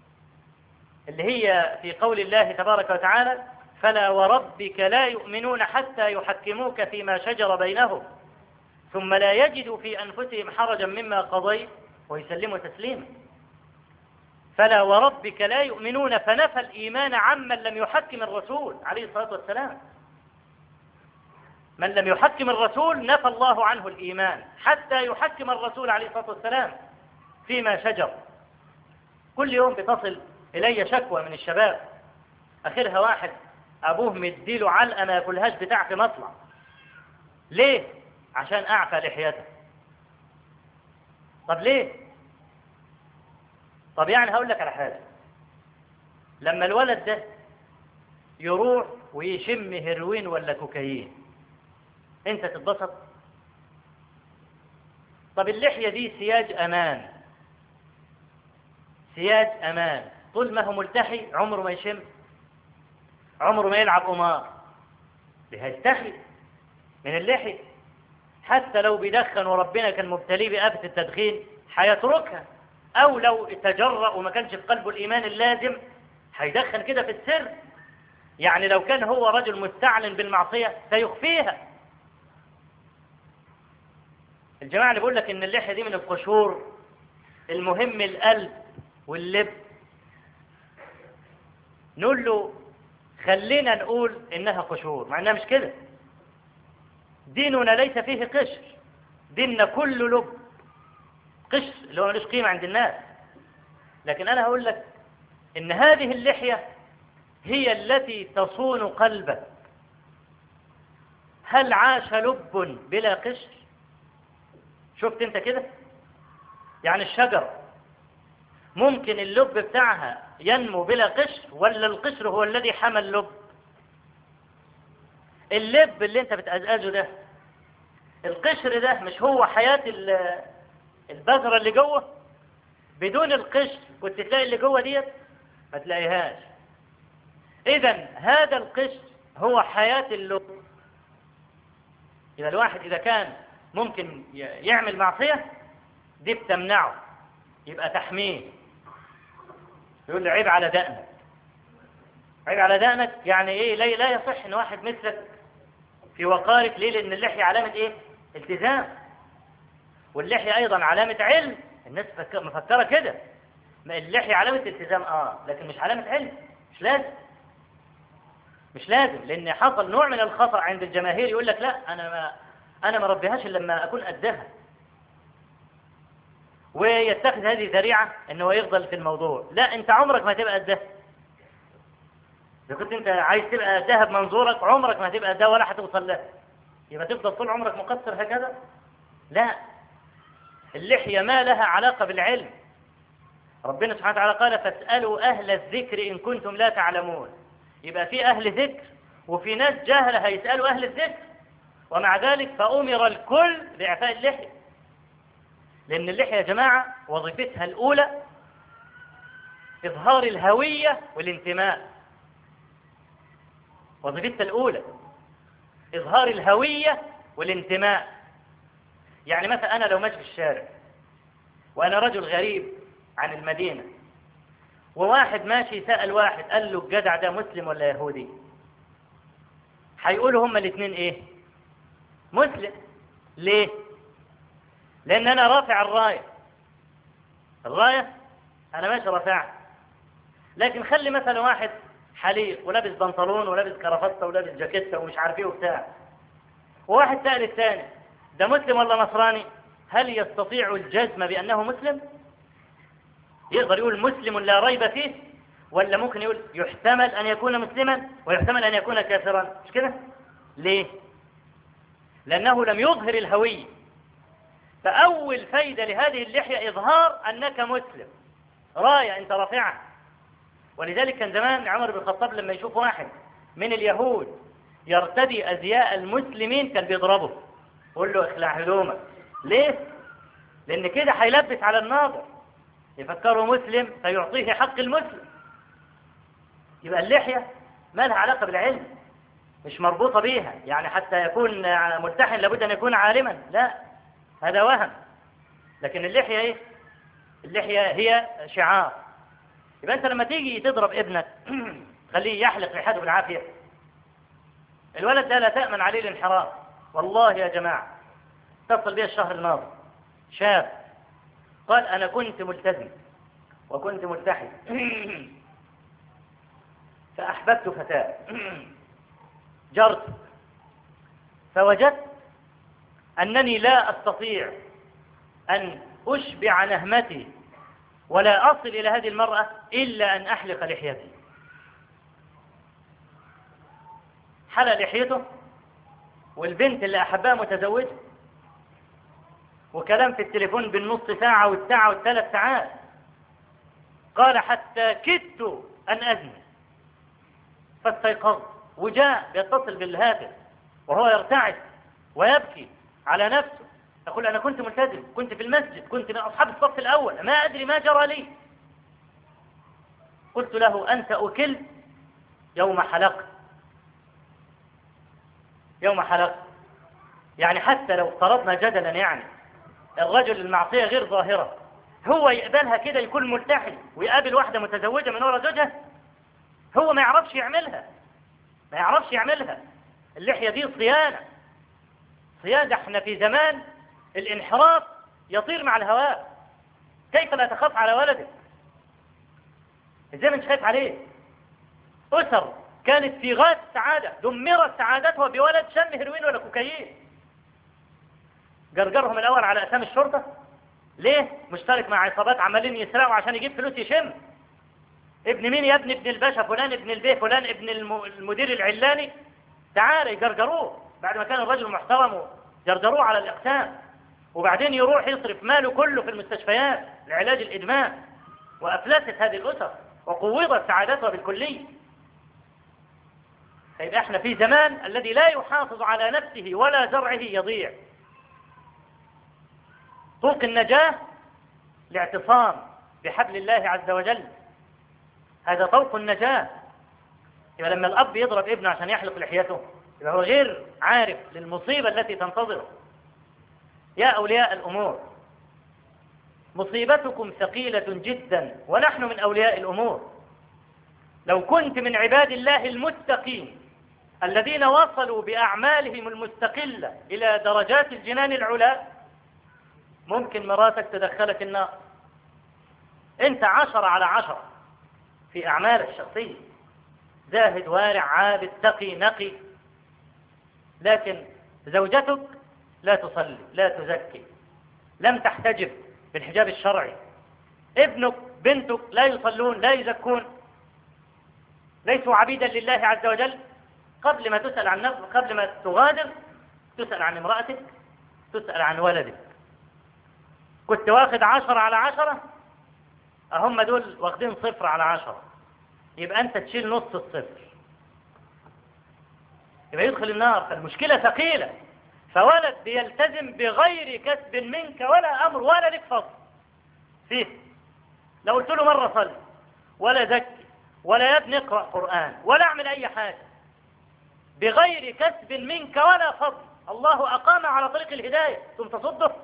اللي هي في قول الله تبارك وتعالى فلا وربك لا يؤمنون حتى يحكموك فيما شجر بينهم ثم لا يجدوا في أنفسهم حرجا مما قضيت ويسلموا تسليما. فلا وربك لا يؤمنون، فنفى الإيمان عمن لم يحكم الرسول عليه الصلاة والسلام. من لم يحكم الرسول نفى الله عنه الإيمان حتى يحكم الرسول عليه الصلاة والسلام فيما شجر. كل يوم بتصل إلي شكوى من الشباب آخرها واحد أبوه مديله علقة ما ياكلهاش بتاع في مطلع. ليه؟ عشان أعفى لحيته. طب ليه؟ طب يعني هقول لك على حاجة، لما الولد ده يروح ويشم هيروين ولا كوكايين انت تتبسط؟ طب اللحية دي سياج امان، سياج امان. طول ما هو ملتحي عمره ما يشم، عمره ما يلعب قمار، هيستحي من اللحية. حتى لو بيدخن وربنا كان مبتليه بآفة التدخين هيتركها، او لو تجرأ وما كانش في قلبه الايمان اللازم هيدخن كده في السر. يعني لو كان هو رجل مستعلن بالمعصية سيخفيها. الجماعة اللي بيقول لك ان اللحية دي من القشور، المهم القلب واللب، نقول له خلينا نقول انها قشور مع انها مش كده. ديننا ليس فيه قشر، ديننا كله لب. قشر اللي هو ملوش قيمة عند الناس. لكن انا هقول لك ان هذه اللحية هي التي تصون قلبك. هل عاش لب بلا قشر؟ شفت انت كده؟ يعني الشجر ممكن اللب بتاعها ينمو بلا قشر، ولا القشر هو الذي حمى اللب؟ اللب اللي انت بتقزقزه ده، القشر ده مش هو حياة البذرة اللي جوه؟ بدون القشر كنت تلاقي اللي جوه ديت؟ ما تلاقيهاش. اذا هذا القشر هو حياة اللب. إذا الواحد إذا كان ممكن يعمل معصية دي بتمنعه، يبقى تحميه. يقول له عيب على دقنك، عيب على دقنك. يعني ايه؟ لا, لا يصح ان واحد مثلك في وقارك. ليه؟ لان اللحية علامة ايه؟ التزام. واللحية ايضا علامة علم. الناس مفكرة كده، اللحية علامة التزام اه لكن مش علامة علم. مش لازم، مش لازم. لان حصل نوع من الخطأ عند الجماهير، يقول لك لا انا ما انا ما ربيهاش الا لما اكون قدها، ويتخذ هذه ذريعة انه يفضل في الموضوع. لا، انت عمرك ما تبقى قدها. اذا كنت انت عايز تبقى قدها بمنظورك عمرك ما هتبقى قدها ولا هتوصل لها، يبقى تفضل طول عمرك مقصر هكذا. لا، اللحية ما لها علاقة بالعلم. ربنا سبحانه وتعالى قال فاسألوا أهل الذكر إن كنتم لا تعلمون. يبقى في أهل ذكر وفي ناس جاهلة هيسألوا أهل الذكر، ومع ذلك فأمر الكل بإعفاء اللحية. لأن اللحية يا جماعة وظيفتها الأولى إظهار الهوية والانتماء. وظيفتها الأولى إظهار الهوية والانتماء. يعني مثلا أنا لو ماشي في الشارع وأنا رجل غريب عن المدينة، وواحد ماشي سأل واحد قال له الجدع ده مسلم ولا يهودي؟ هيقولوا هما الاثنين ايه؟ مسلم. ليه؟ لأن أنا رافع الراية. الراية أنا ماشي رافعها. لكن خلي مثلا واحد حليق ولابس بنطلون ولابس كرافتة ولابس جاكيتة ومش عارف ايه وبتاع، وواحد سأل الثاني ده مسلم ولا نصراني؟ هل يستطيع الجزم بأنه مسلم؟ يقدر يقول مسلم لا ريب فيه؟ ولا ممكن يقول يحتمل أن يكون مسلما ويحتمل أن يكون كافرا؟ مش كده؟ ليه؟ لأنه لم يظهر الهوية. فأول فايدة لهذه اللحية إظهار أنك مسلم، راية أنت رافعها. ولذلك كان زمان عمر بن الخطاب لما يشوف واحد من اليهود يرتدي أزياء المسلمين كان بيضربه، يقول له اخلع هدومك. ليه؟ لأن كده هيلبس على الناظر، يفكره مسلم فيعطيه حق المسلم. يبقى اللحية ما لها علاقة بالعلم، مش مربوطة بيها. يعني حتى يكون ملتحن لابد أن يكون عالما، لا، هذا وهم. لكن اللحية ايه؟ اللحية هي شعار. يبقى انت لما تيجي تضرب ابنك خليه يحلق لحاده بالعافية، الولد ده لا تأمن عليه الانحراف. والله يا جماعة اتصل بي الشهر الماضي شاب قال أنا كنت ملتزم وكنت ملتحي فأحببت فتاة جرت، فوجدت أنني لا أستطيع أن أشبع نهمتي ولا أصل إلى هذه المرأة إلا أن أحلق لحيتي. حلق لحيته، والبنت اللي أحبها متزوجة، وكلام في التليفون بالنص ساعة والساعة والثلاث ساعات. قال حتى كدت أن أزني، فاستيقظت وجاء يتصل بالهاتف وهو يرتعد ويبكي على نفسه، يقول أنا كنت ملتزم، كنت في المسجد، كنت من أصحاب الصف الأول، ما أدري ما جرى لي. قلت له أنت أكلت يوم حلقت، يوم حلقت. يعني حتى لو افترضنا جدلا يعني الرجل المعصية غير ظاهرة، هو يقبلها كده يكون ملتحي ويقابل واحدة متزوجة من وراء زوجها، هو ما يعرفش يعملها، ما يعرفش يعملها. اللحية دي صيانة، صيانة. احنا في زمان الانحراف يطير مع الهواء. كيف لا تخاف على ولدك؟ ازاي ما انت خايف عليه؟ أسر كانت في غاية السعادة دمرت سعادتها بولد شم هيروين ولا كوكايين. جرجرهم الأول على أسامي الشرطة. ليه؟ مشترك مع عصابات عمالين يسرقوا عشان يجيب فلوس يشم. ابن مين يا ابني؟ ابن الباشا فلان، ابن البيه فلان، ابن المدير العلاني. تعال يجرجروه بعد ما كان الرجل محترم، جرجروه على الإقسام، وبعدين يروح يصرف ماله كله في المستشفيات لعلاج الإدمان، وأفلست هذه الأسر وقوضت سعادتها بالكلية. فإذا احنا في زمان الذي لا يحافظ على نفسه ولا زرعه يضيع. طوق النجاة الاعتصام بحبل الله عز وجل، هذا طوق النجاة. يبقى لما الأب يضرب ابنه عشان يحلق لحيته يبقى هو غير عارف للمصيبة التي تنتظره. يا أولياء الأمور، مصيبتكم ثقيلة جدا ونحن من أولياء الأمور. لو كنت من عباد الله المتقين الذين وصلوا بأعمالهم المستقلة إلى درجات الجنان العلا، ممكن مراتك تدخلك النار. أنت عشرة على عشرة في أعمالك الشخصية، زاهد وارع عابد تقي نقي، لكن زوجتك لا تصلي لا تزكي، لم تحتجب بالحجاب الشرعي، ابنك بنتك لا يصلون لا يزكون، ليسوا عبيدا لله عز وجل. قبل ما تسأل عن نفسك، قبل ما تغادر، تسأل عن امرأتك، تسأل عن ولدك. كنت واخد عشرة على عشرة، هم دول واخدين صفر على عشرة، يبقى أنت تشيل نص الصفر، يبقى يدخل النار. فالمشكلة ثقيلة. فولد بيلتزم بغير كسب منك ولا أمر ولا لك فضل فيه. لو قلت له مرة صلي ولا زكي ولا يا ابني اقرأ قرآن ولا اعمل أي حاجة، بغير كسب منك ولا فضل، الله أقام على طريق الهداية ثم تصده.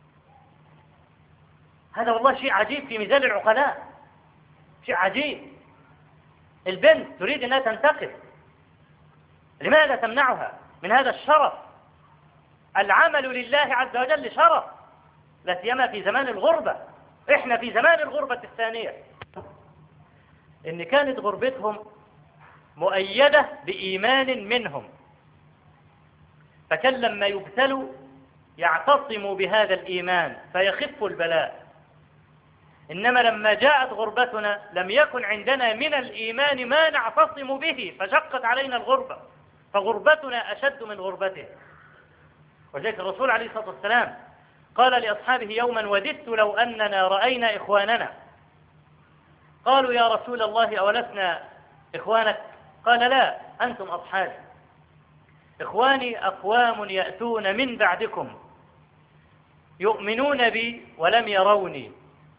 هذا والله شيء عجيب في ميزان العقلاء، شيء عجيب. البنت تريد أنها تنتقل، لماذا تمنعها من هذا الشرف؟ العمل لله عز وجل شرف، لا سيما في زمان الغربة. احنا في زمان الغربة الثانية، ان كانت غربتهم مؤيدة بإيمان منهم، فكان لما يبتلوا يعتصموا بهذا الإيمان فيخف البلاء. إنما لما جاءت غربتنا لم يكن عندنا من الإيمان ما نعتصم به، فشقت علينا الغربة، فغربتنا أشد من غربته. وذلك الرسول عليه الصلاة والسلام قال لأصحابه يوما: وددت لو أننا رأينا إخواننا. قالوا: يا رسول الله أولسنا إخوانك؟ قال: لا، أنتم أصحابي. إخواني أقوام يأتون من بعدكم يؤمنون بي ولم يروني،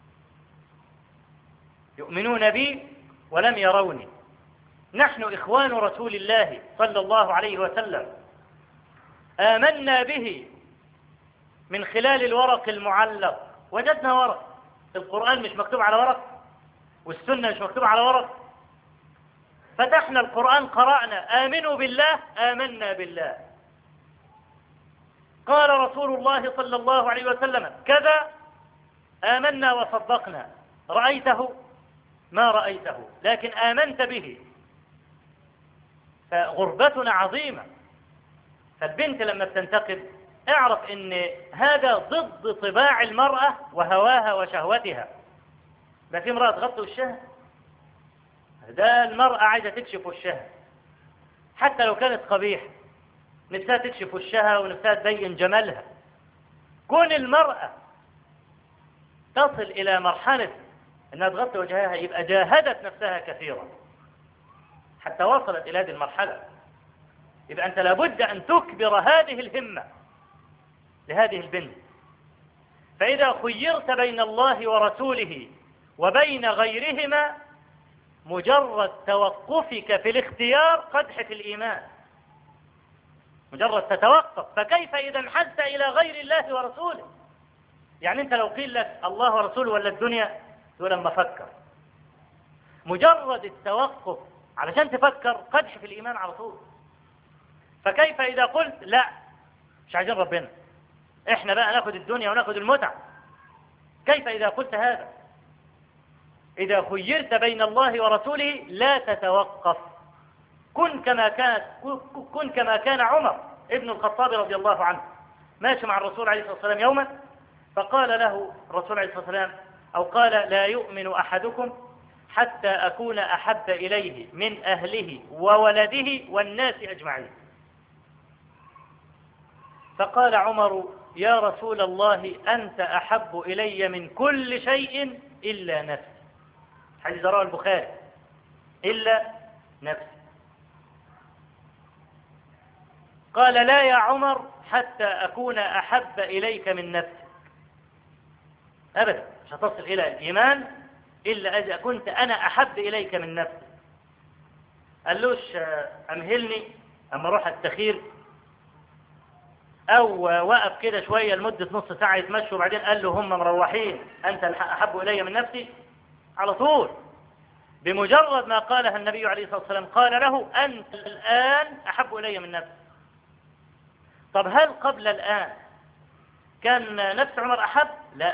يؤمنون بي ولم يروني. نحن إخوان رسول الله صلى الله عليه وسلم، آمنا به من خلال الورق المعلق. وجدنا ورق، القرآن مش مكتوب على ورق، والسنة مش مكتوب على ورق. فتحنا القرآن قرأنا: آمنوا بالله آمنا بالله. قال رسول الله صلى الله عليه وسلم كذا، آمنا وصدقنا. رأيته ما رأيته لكن آمنت به. فغربتنا عظيمة. فالبنت لما بتنتقب اعرف ان هذا ضد طباع المرأة وهواها وشهوتها. ده في امرأة تغطي وشها، ده المرأة عايزة تكشف وشها حتى لو كانت قبيحة، نفسها تكشف وشها ونفسها تبين جمالها. كون المرأة تصل إلى مرحلة أنها تغطي وجهها يبقى جاهدت نفسها كثيرا حتى وصلت إلى هذه المرحلة. يبقى أنت لابد أن تكبر هذه الهمة لهذه البنت. فإذا خيرت بين الله ورسوله وبين غيرهما، مجرد توقفك في الاختيار قدح في الإيمان، مجرد تتوقف. فكيف إذا انحدت إلى غير الله ورسوله؟ يعني أنت لو قيل لك الله ورسوله ولا الدنيا، تقول لما أفكر. مجرد التوقف علشان تفكر قدح في الإيمان على طول. فكيف إذا قلت لا مش عايزين ربنا، إحنا بقى ناخد الدنيا وناخد المتع؟ كيف إذا قلت هذا؟ إذا خيرت بين الله ورسوله لا تتوقف. كن كما كان كن كما كان عمر ابن الخطاب رضي الله عنه، ماشي مع الرسول عليه الصلاة والسلام يوما، فقال له الرسول عليه الصلاة والسلام، أو قال: لا يؤمن أحدكم حتى أكون أحب إليه من أهله وولده والناس أجمعين. فقال عمر: يا رسول الله، أنت أحب إلي من كل شيء إلا نفسي. حديث رواه البخاري. إلا نفسي. قال: لا يا عمر، حتى أكون أحب إليك من نفسك. أبدا مش هتصل إلى الإيمان إلا إذا كنت أنا أحب إليك من نفسك. قالوش أمهلني أما أروح التخير، أو وقف كده شوية لمدة نص ساعة يتمشوا، وبعدين قال له هم مروحين أنت أحب إلي من نفسي. على طول بمجرد ما قالها النبي عليه الصلاة والسلام قال له: أنت الآن أحب إلي من نفسي. طب هل قبل الآن كان نفس عمر أحب؟ لا.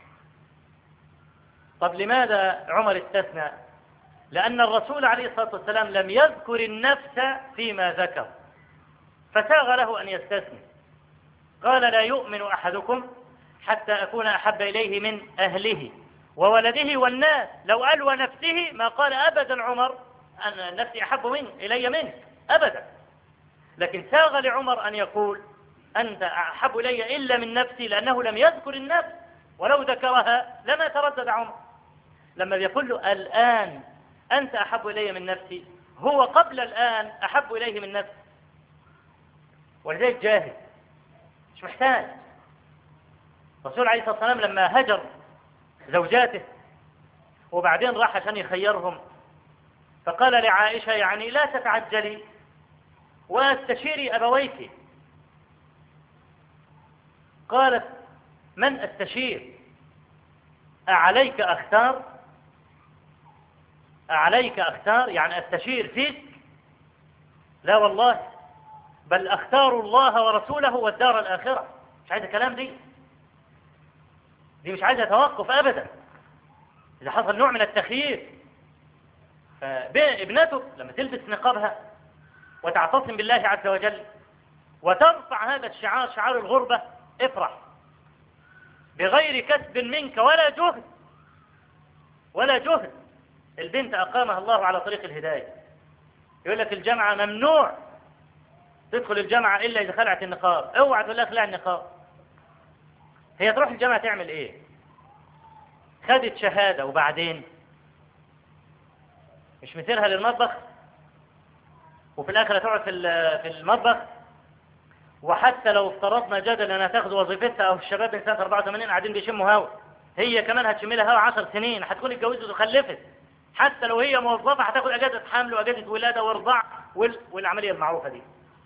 طب لماذا عمر استثنى؟ لأن الرسول عليه الصلاة والسلام لم يذكر النفس فيما ذكر، فساغ له أن يستثني. قال: لا يؤمن أحدكم حتى أكون أحب إليه من أهله وولده والناس. لو قال ونفسه ما قال أبدا عمر أن نفسي أحب منك إلي منك أبدا، لكن ساغ لعمر أن يقول أنت أحب إلي إلا من نفسي، لأنه لم يذكر النفس، ولو ذكرها لما تردد عمر. لما يقول له الآن أنت أحب إلي من نفسي، هو قبل الآن أحب إليه من نفسي. ولذلك جاهد مش محتاج. الرسول عليه الصلاة والسلام لما هجر زوجاته وبعدين راح عشان يخيرهم، فقال لعائشة: يعني لا تتعجلي واستشيري أبويك. قالت: من أستشير؟ أعليك أختار؟ أعليك أختار يعني أستشير فيك؟ لا والله، بل أختار الله ورسوله والدار الآخرة. مش عايزة كلام دي دي مش عايزة توقف أبدا. إذا حصل نوع من التخيير، فابنتك لما تلبس نقابها وتعتصم بالله عز وجل وترفع هذا الشعار، شعار الغربة، افرح بغير كسب منك ولا جهد ولا جهد. البنت أقامها الله على طريق الهداية. يقول لك الجامعة ممنوع تدخل الجامعة إلا إذا خلعت النقاب. اوعى تقول لها خلع النقاب. هي تروح الجامعة تعمل إيه؟ خدت شهادة وبعدين مش مثيرها للمطبخ، وفي الآخر تقعد في المطبخ. وحتى لو افترضنا جدلا أنها تاخذ وظيفتها، أو الشباب من سنة أربعة وثمانين قاعدين بيشموا هوا، هي كمان هتشم لها هوا عشر سنين، هتكون اتجوزت وخلفت. حتى لو هي موظفة هتاخد أجازة حمل وأجازة ولادة ورضاع والعملية المعروفة دي.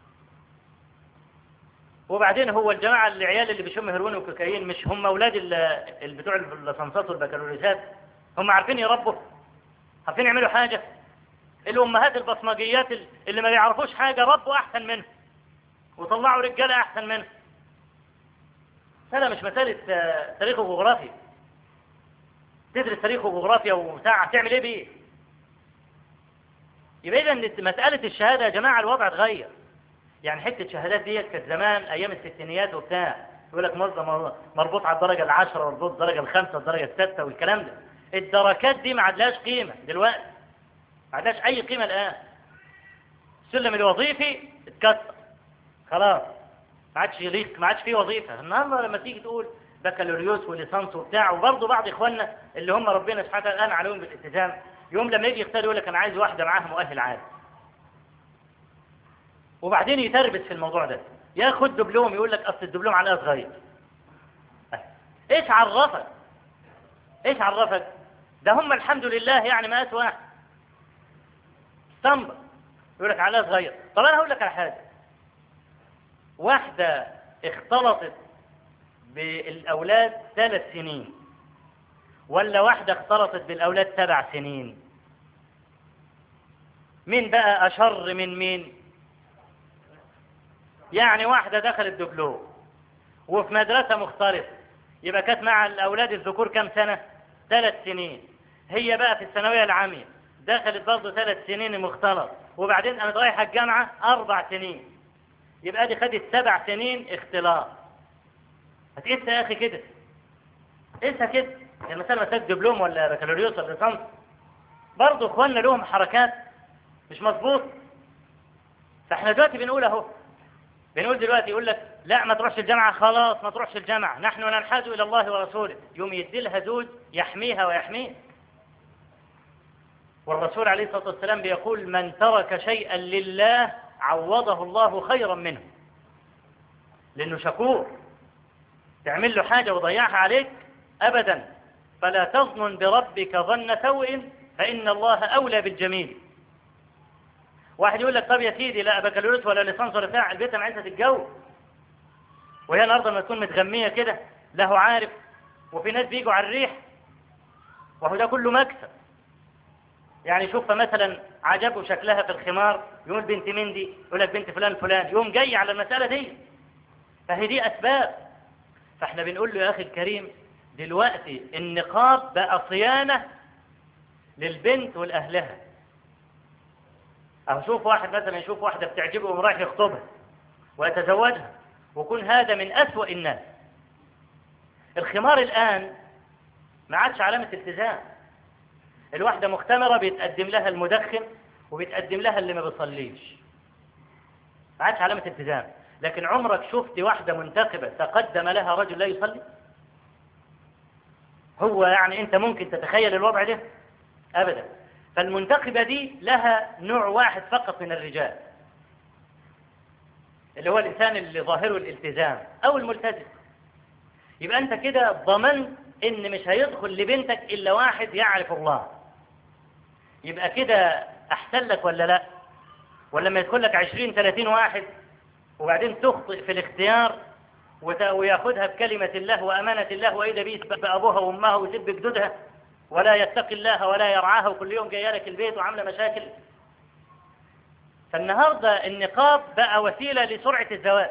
وبعدين هو الجماعة العيال اللي بيشم هيروين وكوكايين مش هم أولاد بتوع الليسانسات والبكالوريوسات؟ هم عارفين يربوا، عارفين يعملوا حاجة. الأمهات البصمجيات اللي ما بيعرفوش حاجة ربوا أحسن منه وطلعوا رجالة أحسن منه. هذا مش مسألة تاريخ وجغرافيا. تدرس تاريخ وجغرافيا وساعة تعمل إيه بيه؟ يبقى إذا مسألة الشهادة يا جماعة الوضع اتغير. يعني حتة شهادات ديت كانت زمان أيام الستينيات وبتاع، يقول لك موظف مربوط على الدرجة العشرة مربوط الدرجة الخامسة الدرجة الستة والكلام ده. الدركات دي ما عادلاش قيمة دلوقتي، ما عادلاش أي قيمة الآن. السلم الوظيفي اتكسر خلاص، ما عادش يليق، ما عادش فيه وظيفة. النهارده لما تيجي تقول بكالوريوس وليسانس وبتاع، وبرضه بعض إخواننا اللي هم ربنا سبحانه وتعالى أنعم عليهم بالالتزام، يوم لما يجي يختار يقول لك أنا عايز واحدة معاها مؤهل عالي، وبعدين يتربس في الموضوع ده. ياخد دبلوم يقول لك أصل الدبلوم على صغير. إيش عرفك؟ إيش عرفك؟ ده هم الحمد لله يعني مقاس واحد اسطمبة يقول لك على صغير. طب أنا هقول لك على حاجة، واحدة اختلطت بالأولاد ثلاث سنين ولا واحدة اختلطت بالأولاد سبع سنين؟ مين بقى أشر من مين؟ يعني واحدة دخلت دبلوم وفي مدرسة مختلطة، يبقى كانت مع الأولاد الذكور كم سنة؟ ثلاث سنين. هي بقى في الثانوية العامية دخلت برضه ثلاث سنين مختلط، وبعدين قامت رايحة الجامعة أربع سنين، يبقى دي خدت سبع سنين اختلاط. هتقيسها يا أخي كده، قيسها كده. يعني مثلا مسألة دبلوم ولا بكالوريوس ولا ليسانس، برضه إخواننا لهم حركات مش مظبوط. فإحنا دلوقتي بنقول أهو، بنقول دلوقتي يقول لك لا ما تروحش الجامعة، خلاص ما تروحش الجامعة، نحن ننحاز إلى الله ورسوله، يوم يديلها زوج يحميها ويحميه. والرسول عليه الصلاة والسلام بيقول من ترك شيئا لله عوضه الله خيرا منه، لأنه شكور. تعمل له حاجة وضيعها عليك أبدا. فلا تظن بربك ظن سوء فإن الله أولى بالجميل. واحد يقول لك طب يا سيدي لا بكالوريوس ولا ليسانس ولا بتاع، البيت انا عايزها تتجوز، وهي النهارده لما تكون متغميه كده له عارف، وفي ناس بيجوا على الريح، وهو ده كله مكسب. يعني شوف مثلا عجبه شكلها في الخمار يقول بنت مين دي؟ يقول لك بنت فلان فلان، يوم جاي على المسألة دي. فهي دي أسباب. فاحنا بنقول له يا أخي الكريم دلوقتي النقاب بقى صيانة للبنت والأهلها. أو شوف واحد مثلا يشوف واحدة بتعجبه ورايح يخطبها ويتزوجها، ويكون هذا من أسوأ الناس. الخمار الآن ما عادش علامة التزام. الواحدة مختمرة بيتقدم لها المدخن وبيتقدم لها اللي ما بيصليش، ما عادش علامة التزام. لكن عمرك شفت واحدة منتقبة تقدم لها رجل لا يصلي؟ هو يعني أنت ممكن تتخيل الوضع ده؟ أبدا. فالمنتقبة دي لها نوع واحد فقط من الرجال، اللي هو الإنسان اللي ظاهره الالتزام أو الملتزم. يبقى أنت كده ضمنت إن مش هيدخل لبنتك إلا واحد يعرف الله. يبقى كده أحسن لك ولا لا؟ ولا ما يدخل لك عشرين ثلاثين واحد وبعدين تخطئ في الاختيار ويأخذها بكلمة الله وأمانة الله، وإذا بيسب أبوها وأمها ويسب جدودها ولا يتقي الله ولا يرعاها، وكل يوم جايه لك البيت وعامله مشاكل. فالنهارده النقاب بقى وسيلة لسرعة الزواج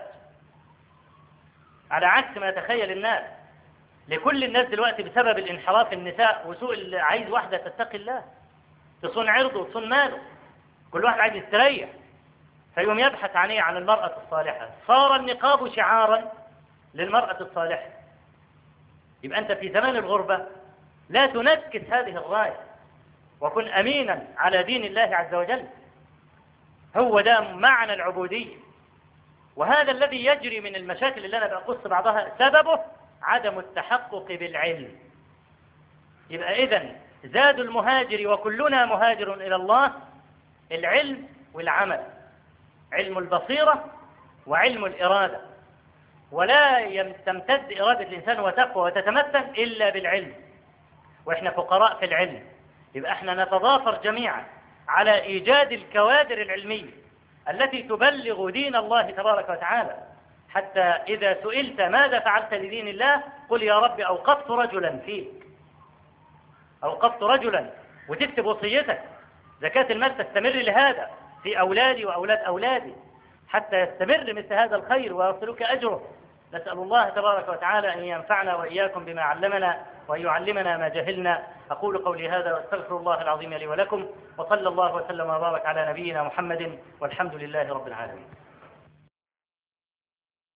على عكس ما يتخيل الناس. لكل الناس دلوقتي بسبب الانحراف النساء وسوء، عايز واحدة تتقي الله تصون عرضه وتصون ماله. كل واحد عايز يستريح فيوم يبحث عنه عن المرأة الصالحة. صار النقاب شعارا للمرأة الصالحة. يبقى أنت في زمان الغربة لا تنكس هذه الراية، وكن أمينا على دين الله عز وجل. هو ده معنى العبودية. وهذا الذي يجري من المشاكل اللي أنا بقص بعضها سببه عدم التحقق بالعلم. يبقى إذن زاد المهاجر وكلنا مهاجر إلى الله العلم والعمل، علم البصيرة وعلم الإرادة. ولا تمتد إرادة الإنسان وتقوى وتتمثل إلا بالعلم، وإحنا فقراء في العلم. يبقى إحنا نتضافر جميعا على إيجاد الكوادر العلمية التي تبلغ دين الله تبارك وتعالى، حتى إذا سئلت ماذا فعلت لدين الله قل يا رب أوقفت رجلا فيك، أوقفت رجلا، وتكتب وصيتك. زكاة المال تستمر لهذا في أولادي وأولاد أولادي حتى يستمر مثل هذا الخير ويصلك أجره. نسأل الله تبارك وتعالى أن ينفعنا وإياكم بما علمنا وأن يعلمنا ما جهلنا. أقول قولي هذا واستغفر الله العظيم لي ولكم، وصلى الله وسلم وبارك على نبينا محمد، والحمد لله رب العالمين.